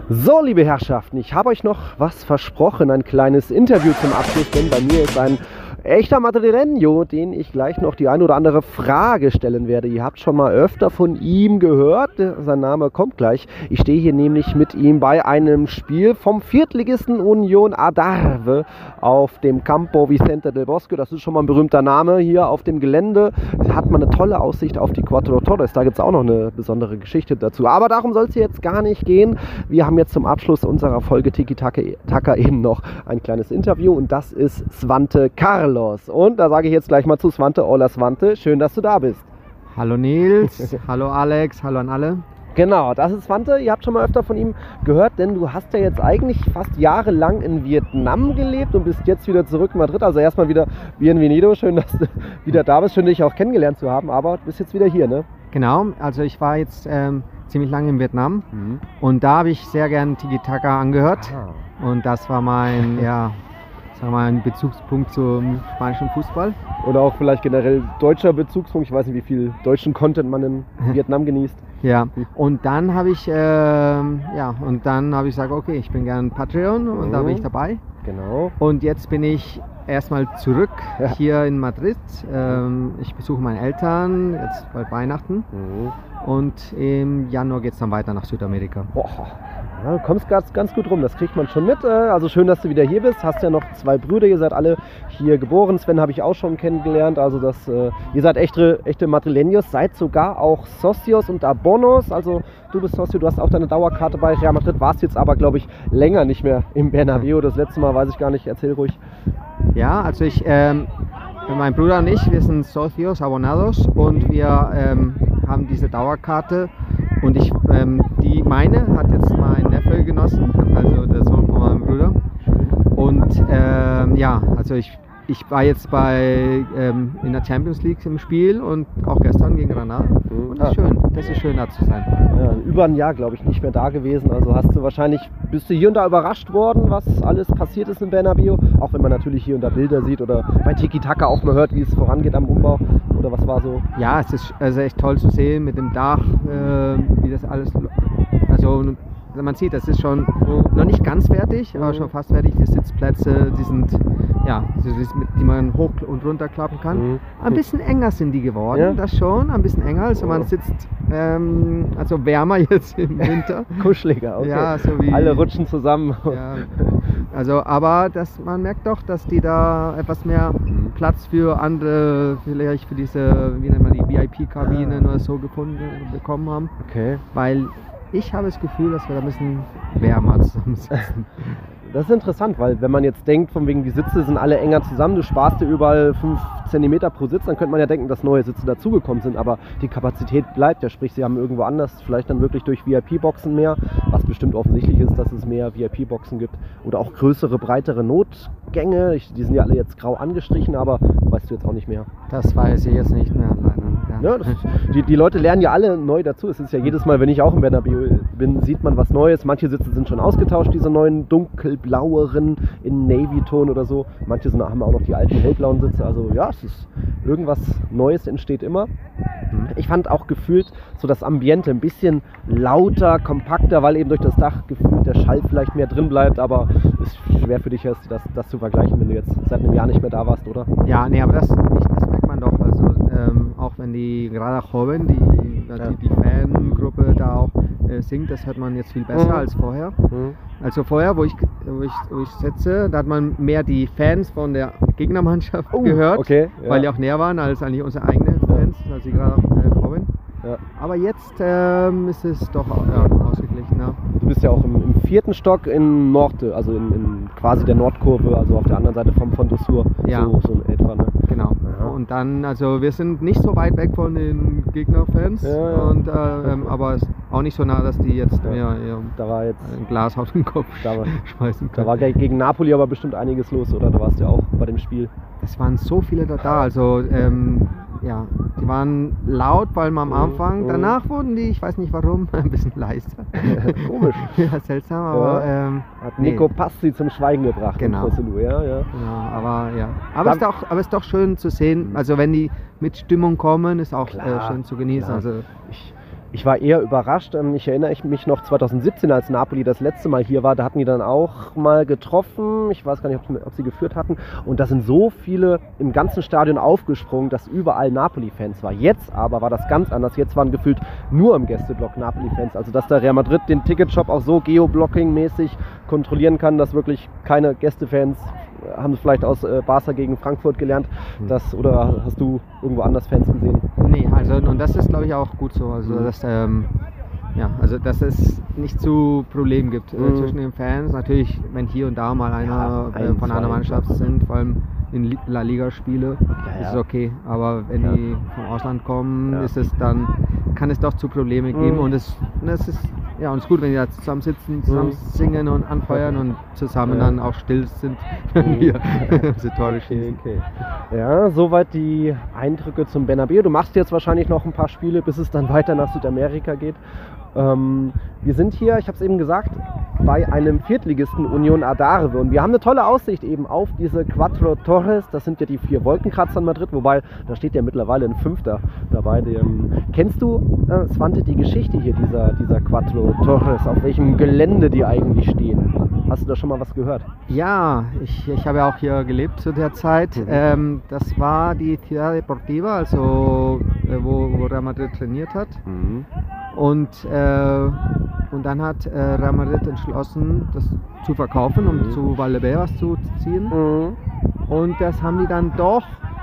So, liebe Herrschaften, ich habe euch noch was versprochen, ein kleines Interview zum Abschluss, denn bei mir ist ein echter Madrileño, den ich gleich noch die eine oder andere Frage stellen werde. Ihr habt schon mal öfter von ihm gehört, sein Name kommt gleich. Ich stehe hier nämlich mit ihm bei einem Spiel vom Viertligisten Unión Adarve auf dem Campo Vicente del Bosque. Das ist schon mal ein berühmter Name hier auf dem Gelände. Da hat man eine tolle Aussicht auf die Cuatro Torres. Da gibt es auch noch eine besondere Geschichte dazu. Aber darum soll es jetzt gar nicht gehen. Wir haben jetzt zum Abschluss unserer Folge Tiki Taka eben noch ein kleines Interview und das ist Svante Carlos. Und da sage ich jetzt gleich mal zu Svante, hola Svante, schön, dass du da bist. Hallo Nils, hallo Alex, hallo an alle. Genau, das ist Svante, ihr habt schon mal öfter von ihm gehört, denn du hast ja jetzt eigentlich fast jahrelang in Vietnam gelebt und bist jetzt wieder zurück in Madrid. Also erstmal wieder bienvenido, schön, dass du wieder da bist, schön dich auch kennengelernt zu haben, aber du bist jetzt wieder hier, ne? Genau, also ich war jetzt ähm, ziemlich lange in Vietnam mhm. und da habe ich sehr gern Tiki Taka angehört ah. und das war mein, ja... sagen wir mal, ein Bezugspunkt zum spanischen Fußball. Oder auch vielleicht generell deutscher Bezugspunkt. Ich weiß nicht, wie viel deutschen Content man in Vietnam genießt. Ja, und dann habe ich, äh, ja, und dann habe ich gesagt, okay, ich bin gern Patreon und mhm. da bin ich dabei. Genau. Und jetzt bin ich erstmal zurück ja. hier in Madrid. Ähm, ich besuche meine Eltern, jetzt bald Weihnachten. Mhm. Und im Januar geht es dann weiter nach Südamerika. Boah. Ja, du kommst ganz, ganz gut rum, das kriegt man schon mit. Also schön, dass du wieder hier bist. Hast ja noch zwei Brüder, ihr seid alle hier geboren. Sven habe ich auch schon kennengelernt. Also das, äh, ihr seid echte, echte Madrileños, seid sogar auch Socios und Abonos. Also du bist Socio, du hast auch deine Dauerkarte bei Real Madrid, warst jetzt aber, glaube ich, länger nicht mehr im Bernabéu. Das letzte Mal weiß ich gar nicht, erzähl ruhig. Ja, also ich, ähm, mein Bruder und ich, wir sind Socios, Abonados und wir ähm, haben diese Dauerkarte. Und ich, ähm, die meine hat jetzt mein Neffe genossen, also der Sohn von meinem Bruder. Und ähm, ja, also ich, ich war jetzt bei ähm, in der Champions League im Spiel und auch gestern gegen Granada. Und das ist schön, das ist schön da zu sein. Ja, über ein Jahr, glaube ich, nicht mehr da gewesen. Also hast du wahrscheinlich, bist du hier und da überrascht worden, was alles passiert ist in Bernabéu? Auch wenn man natürlich hier und da Bilder sieht oder bei Tiki Taka auch mal hört, wie es vorangeht am Umbau. Oder was war so? Ja, es ist also echt toll zu sehen mit dem Dach, äh, wie das alles, also man sieht, das ist schon noch nicht ganz fertig, aber schon fast fertig. Die Sitzplätze, die sind, ja, die man hoch und runter klappen kann. Mhm. Ein bisschen enger sind die geworden, ja? Das schon, ein bisschen enger. Also man sitzt, ähm, also wärmer jetzt im Winter. Kuscheliger, okay. Ja, so wie, alle rutschen zusammen. Ja, also, aber das, man merkt doch, dass die da etwas mehr Platz für andere, vielleicht für diese, wie nennt man die, V I P-Kabinen oder so gefunden bekommen haben. Okay. Weil ich habe das Gefühl, dass wir da ein bisschen wärmer zusammensitzen. Das ist interessant, weil wenn man jetzt denkt, von wegen die Sitze sind alle enger zusammen, du sparst dir überall fünf Zentimeter pro Sitz, dann könnte man ja denken, dass neue Sitze dazugekommen sind, aber die Kapazität bleibt ja, sprich sie haben irgendwo anders vielleicht dann wirklich durch V I P-Boxen mehr, was bestimmt offensichtlich ist, dass es mehr V I P-Boxen gibt oder auch größere, breitere Notgänge, ich, die sind ja alle jetzt grau angestrichen, aber weißt du jetzt auch nicht mehr. Das weiß ich jetzt nicht mehr, leider. Ja. Ja, das, die, die Leute lernen ja alle neu dazu, es ist ja jedes Mal, wenn ich auch im Bernabéu bin, sieht man was Neues, manche Sitze sind schon ausgetauscht, diese neuen dunkelblaueren in Navy-Ton oder so, manche sind, haben auch noch die alten hellblauen Sitze, also ja, es ist irgendwas Neues entsteht immer. Ich fand auch gefühlt so das Ambiente ein bisschen lauter, kompakter, weil eben durch das Dach gefühlt der Schall vielleicht mehr drin bleibt, aber es ist schwer für dich, das, das zu vergleichen, wenn du jetzt seit einem Jahr nicht mehr da warst, oder? Ja, nee, aber das, das merkt man doch, also ähm, auch wenn die gerade Joven, die, die, die Fangruppe da auch äh, singt, das hört man jetzt viel besser mhm. als vorher. Mhm. Also vorher, wo ich, wo, ich, wo ich sitze, da hat man mehr die Fans von der Gegnermannschaft oh, gehört, okay, ja. weil die auch näher waren als eigentlich unsere eigenen Fans, als sie gerade äh, kommen. Ja. Aber jetzt ähm, ist es doch ja, ausgeglichen. Ja. Du bist ja auch im, im vierten Stock in Norte, also in, in quasi der Nordkurve, also auf der anderen Seite vom Fondo Sur, ja. so, so in etwa. Ne? Genau. Ja. Und dann, also wir sind nicht so weit weg von den Gegnerfans, ja, ja. Und, äh, ähm, aber es ist auch nicht so nah, dass die jetzt ja. mir ja, da war jetzt ein Glas auf den Kopf da war, schmeißen können. Da war gegen Napoli aber bestimmt einiges los, oder? Da warst du ja auch bei dem Spiel. Es waren so viele da, da. Also ähm, ja, die waren laut, vor allem am Anfang. Oh. Danach wurden die, ich weiß nicht warum, ein bisschen leiser. Komisch. Ja, seltsam, aber ja. ähm, hat Nico nee. Passi zum Schweigen gebracht. Genau. Ja, ja. Genau, aber ja. Aber es ist doch, aber es ist doch schön zu sehen. Also wenn die mit Stimmung kommen, ist auch äh, schön zu genießen. Also ich Ich war eher überrascht. Ich erinnere mich noch zweitausendsiebzehn, als Napoli das letzte Mal hier war, da hatten die dann auch mal getroffen. Ich weiß gar nicht, ob sie geführt hatten. Und da sind so viele im ganzen Stadion aufgesprungen, dass überall Napoli-Fans war. Jetzt aber war das ganz anders. Jetzt waren gefühlt nur im Gästeblock Napoli-Fans. Also dass der Real Madrid den Ticketshop auch so Geoblocking-mäßig kontrollieren kann, dass wirklich keine Gästefans, haben sie vielleicht aus äh, Barca gegen Frankfurt gelernt, das, oder hast du irgendwo anders Fans gesehen? Nee, also und das ist glaube ich auch gut so, also mhm. dass, ähm, ja, also dass es nicht zu Problemen gibt mhm. äh, zwischen den Fans. Natürlich, wenn hier und da mal einer ja, ein, äh, von einer Mannschaft sind, vor allem in La Liga-Spiele, ja, ja. ist es okay. Aber wenn ja. die vom Ausland kommen, ja. ist es dann, kann es doch zu Probleme geben mhm. und es, es ist ja, und es ist gut, wenn die da zusammen sitzen, zusammen singen und anfeuern und zusammen ja. dann auch still sind, wenn wir unsere Tore schießen. Okay. Ja, soweit die Eindrücke zum Bernabéu. Du machst jetzt wahrscheinlich noch ein paar Spiele, bis es dann weiter nach Südamerika geht. Ähm, wir sind hier, ich habe es eben gesagt, bei einem Viertligisten Unión Algarve und wir haben eine tolle Aussicht eben auf diese Quattro Torres. Das sind ja die vier Wolkenkratzer in Madrid, wobei da steht ja mittlerweile ein Fünfter dabei. Den, kennst du, äh, Svante, die Geschichte hier dieser, dieser Quattro Torres, auf welchem Gelände die eigentlich stehen? Hast du da schon mal was gehört? Ja, ich, ich habe ja auch hier gelebt zu der Zeit. Mhm. Ähm, das war die Ciudad Deportiva, also äh, wo, wo Real Madrid trainiert hat. Mhm. Und, äh, und dann hat äh, Real Madrid entschlossen, das zu verkaufen, um mhm. zu Valdebebas zu ziehen. Mhm. Und das haben die dann doch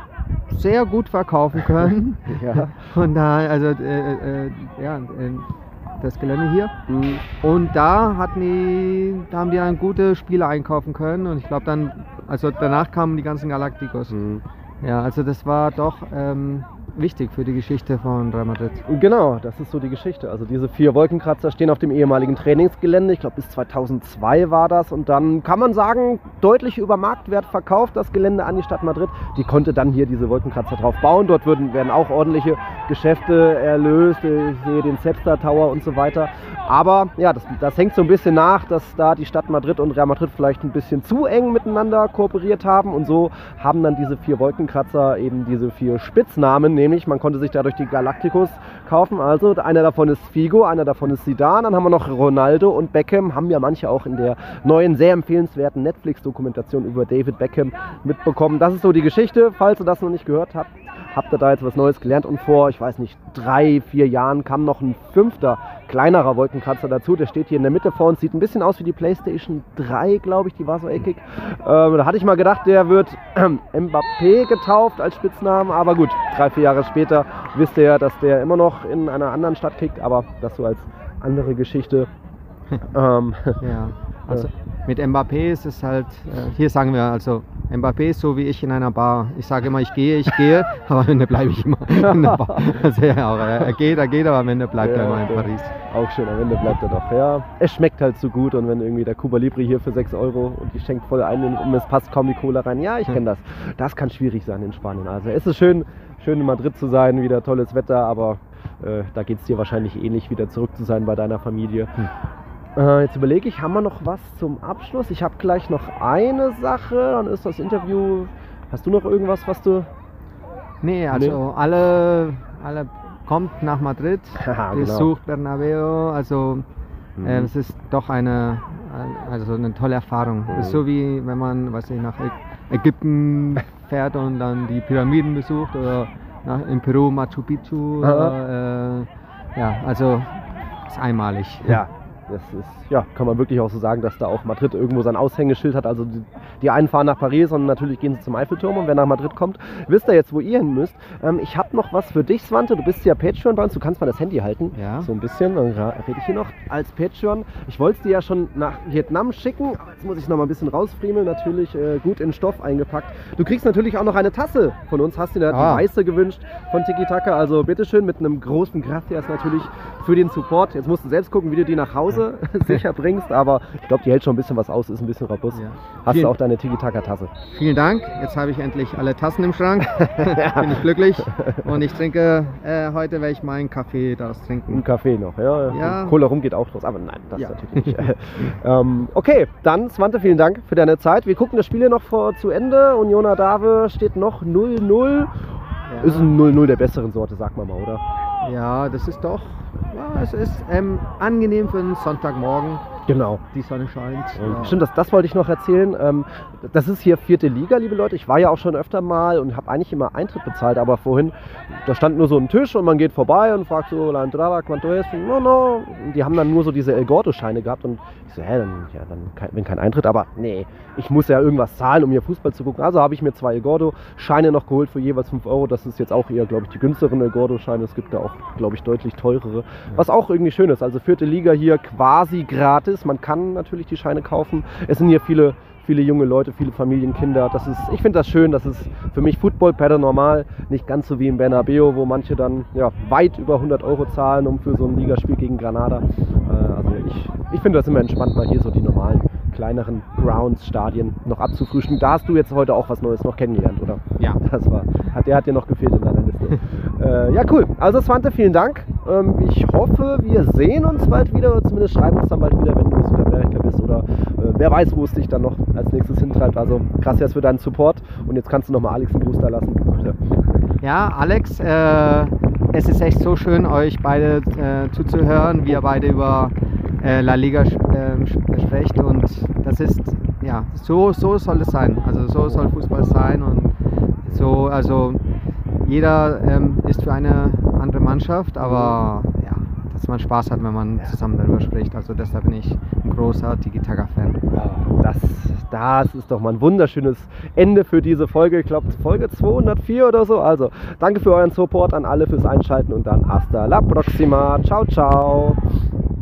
sehr gut verkaufen können. ja. Und da, also, äh, äh, ja, äh, das Gelände hier. Mhm. Und da hatten die, da haben die dann gute Spieler einkaufen können. Und ich glaube dann, also danach kamen die ganzen Galacticos. Mhm. Ja, also das war doch ähm, wichtig für die Geschichte von Real Madrid. Genau, das ist so die Geschichte. Also diese vier Wolkenkratzer stehen auf dem ehemaligen Trainingsgelände. Ich glaube bis zweitausendzwei war das. Und dann kann man sagen, deutlich über Marktwert verkauft das Gelände an die Stadt Madrid. Die konnte dann hier diese Wolkenkratzer drauf bauen. Dort würden, werden auch ordentliche Geschäfte erlöst. Ich sehe den Cepster Tower und so weiter. Aber ja, das, das hängt so ein bisschen nach, dass da die Stadt Madrid und Real Madrid vielleicht ein bisschen zu eng miteinander kooperiert haben. Und so haben dann diese vier Wolkenkratzer eben diese vier Spitznamen, nämlich man konnte sich dadurch die Galacticos kaufen. Also einer davon ist Figo, einer davon ist Zidane, dann haben wir noch Ronaldo und Beckham. Haben ja manche auch in der neuen, sehr empfehlenswerten Netflix-Dokumentation über David Beckham mitbekommen. Das ist so die Geschichte, falls ihr das noch nicht gehört habt. Habt ihr da jetzt was Neues gelernt und vor, ich weiß nicht, drei, vier Jahren kam noch ein fünfter, kleinerer Wolkenkratzer dazu. Der steht hier in der Mitte vor uns, sieht ein bisschen aus wie die PlayStation drei, glaube ich, die war so eckig. Ähm, da hatte ich mal gedacht, der wird äh, Mbappé getauft als Spitznamen, aber gut, drei, vier Jahre später wisst ihr ja, dass der immer noch in einer anderen Stadt kickt, aber das so als andere Geschichte. ähm, ja, also mit Mbappé ist es halt, äh, hier sagen wir also, Mbappé ist so wie ich in einer Bar. Ich sage immer, ich gehe, ich gehe, aber am Ende bleibe ich immer in der Bar. Also, ja, auch, er geht, er geht, aber am Ende bleibt ja, er immer in Paris. Auch schön, am Ende bleibt er doch. Ja, es schmeckt halt so gut und wenn irgendwie der Cuba Libre hier für sechs Euro und die schenkt voll ein und es passt kaum die Cola rein. Ja, ich kenne das. Das kann schwierig sein in Spanien. Also es ist schön, schön in Madrid zu sein, wieder tolles Wetter, aber äh, da geht es dir wahrscheinlich ähnlich, wieder zurück zu sein bei deiner Familie. Hm. Jetzt überlege ich, haben wir noch was zum Abschluss? Ich habe gleich noch eine Sache, dann ist das Interview. Hast du noch irgendwas, was du... Nee, also nee. alle, alle kommt nach Madrid, besucht genau. Bernabéu, also mhm. äh, es ist doch eine, also eine tolle Erfahrung. Mhm. Es ist so wie wenn man, weiß ich, nach Ägypten fährt und dann die Pyramiden besucht oder nach, in Peru Machu Picchu. Oder, äh, ja, also ist einmalig. Ja. Das ist, ja, kann man wirklich auch so sagen, dass da auch Madrid irgendwo sein Aushängeschild hat. Also die, die einen fahren nach Paris und natürlich gehen sie zum Eiffelturm und wer nach Madrid kommt, wisst ihr jetzt, wo ihr hin müsst. Ähm, ich habe noch was für dich, Svante. Du bist ja Patreon bei uns, du kannst mal das Handy halten. Ja. So ein bisschen, dann rede ich hier noch als Patreon. Ich wollte es dir ja schon nach Vietnam schicken, aber jetzt muss ich noch mal ein bisschen rausfriemeln. Natürlich äh, gut in Stoff eingepackt. Du kriegst natürlich auch noch eine Tasse von uns. Hast dir da ah. die weiße gewünscht von Tiki Taka. Also bitteschön mit einem großen Gracias natürlich für den Support. Jetzt musst du selbst gucken, wie du die nach Hause sicher bringst, aber ich glaube, die hält schon ein bisschen was aus, ist ein bisschen robust. Ja. Hast Vielen, du auch deine Tiki-Taka-Tasse? Vielen Dank. Jetzt habe ich endlich alle Tassen im Schrank. ja. Bin ich glücklich. Und ich trinke, äh, heute werde ich meinen Kaffee daraus trinken. Ein Kaffee noch, ja. ja. Cola rum geht auch draus, aber nein, das ja. natürlich nicht. ähm, okay, dann Svante, vielen Dank für deine Zeit. Wir gucken das Spiel hier noch vor, zu Ende. Unión Algarve steht noch null null. Ja. Ist ein null null der besseren Sorte, sag mal mal, oder? Ja, das ist doch, ja, es ist ähm, angenehm für einen Sonntagmorgen. Genau. Die Sonne scheint. Ja. Stimmt, das, das wollte ich noch erzählen. Ähm, das ist hier vierte Liga, liebe Leute. Ich war ja auch schon öfter mal und habe eigentlich immer Eintritt bezahlt, aber vorhin, da stand nur so ein Tisch und man geht vorbei und fragt so, la entrada, cuánto es? No, no. Und die haben dann nur so diese El Gordo-Scheine gehabt und ich so, hä, dann, ja, dann kein, wenn kein Eintritt, aber nee, ich muss ja irgendwas zahlen, um hier Fußball zu gucken. Also habe ich mir zwei El Gordo-Scheine noch geholt für jeweils fünf Euro. Das ist jetzt auch eher, glaube ich, die günstigeren El Gordo-Scheine. Es gibt da auch, glaube ich, deutlich teurere. Ja. Was auch irgendwie schön ist. Also vierte Liga hier quasi gratis. Man kann natürlich die Scheine kaufen. Es sind hier viele, viele junge Leute, viele Familienkinder. Das ist, ich finde das schön. Das ist für mich Football per normal. Nicht ganz so wie im Bernabeu, wo manche dann ja, weit über hundert Euro zahlen, um für so ein Ligaspiel gegen Granada. Äh, also ich, ich finde das immer entspannt, mal hier so die normalen kleineren Grounds, Stadien noch abzufrühstücken. Da hast du jetzt heute auch was Neues noch kennengelernt, oder? Ja. Das war, hat, der hat dir noch gefehlt in deiner Liste. äh, ja, cool. Also Svante, vielen Dank. Ähm, ich hoffe, wir sehen uns bald wieder, oder zumindest schreiben uns dann bald wieder, wenn du in Südamerika bist, oder äh, wer weiß, wo es dich dann noch als nächstes hintreibt. Also gracias für deinen Support und jetzt kannst du nochmal Alex einen Gruß da lassen. Bitte. Ja, Alex, äh, es ist echt so schön, euch beide äh, zuzuhören, wie ihr beide über äh, La Liga äh, sprecht und das ist, ja, so, so soll es sein. Also so soll Fußball sein und so, also jeder ähm, ist für eine andere Mannschaft, aber ja, dass man Spaß hat, wenn man zusammen darüber spricht. Also deshalb bin ich ein großer Tiki-Taka-Fan. Ja, das, das ist doch mal ein wunderschönes Ende für diese Folge. Ich glaube, Folge zweihundertvier oder so. Also, danke für euren Support an alle fürs Einschalten und dann hasta la próxima. Ciao, ciao.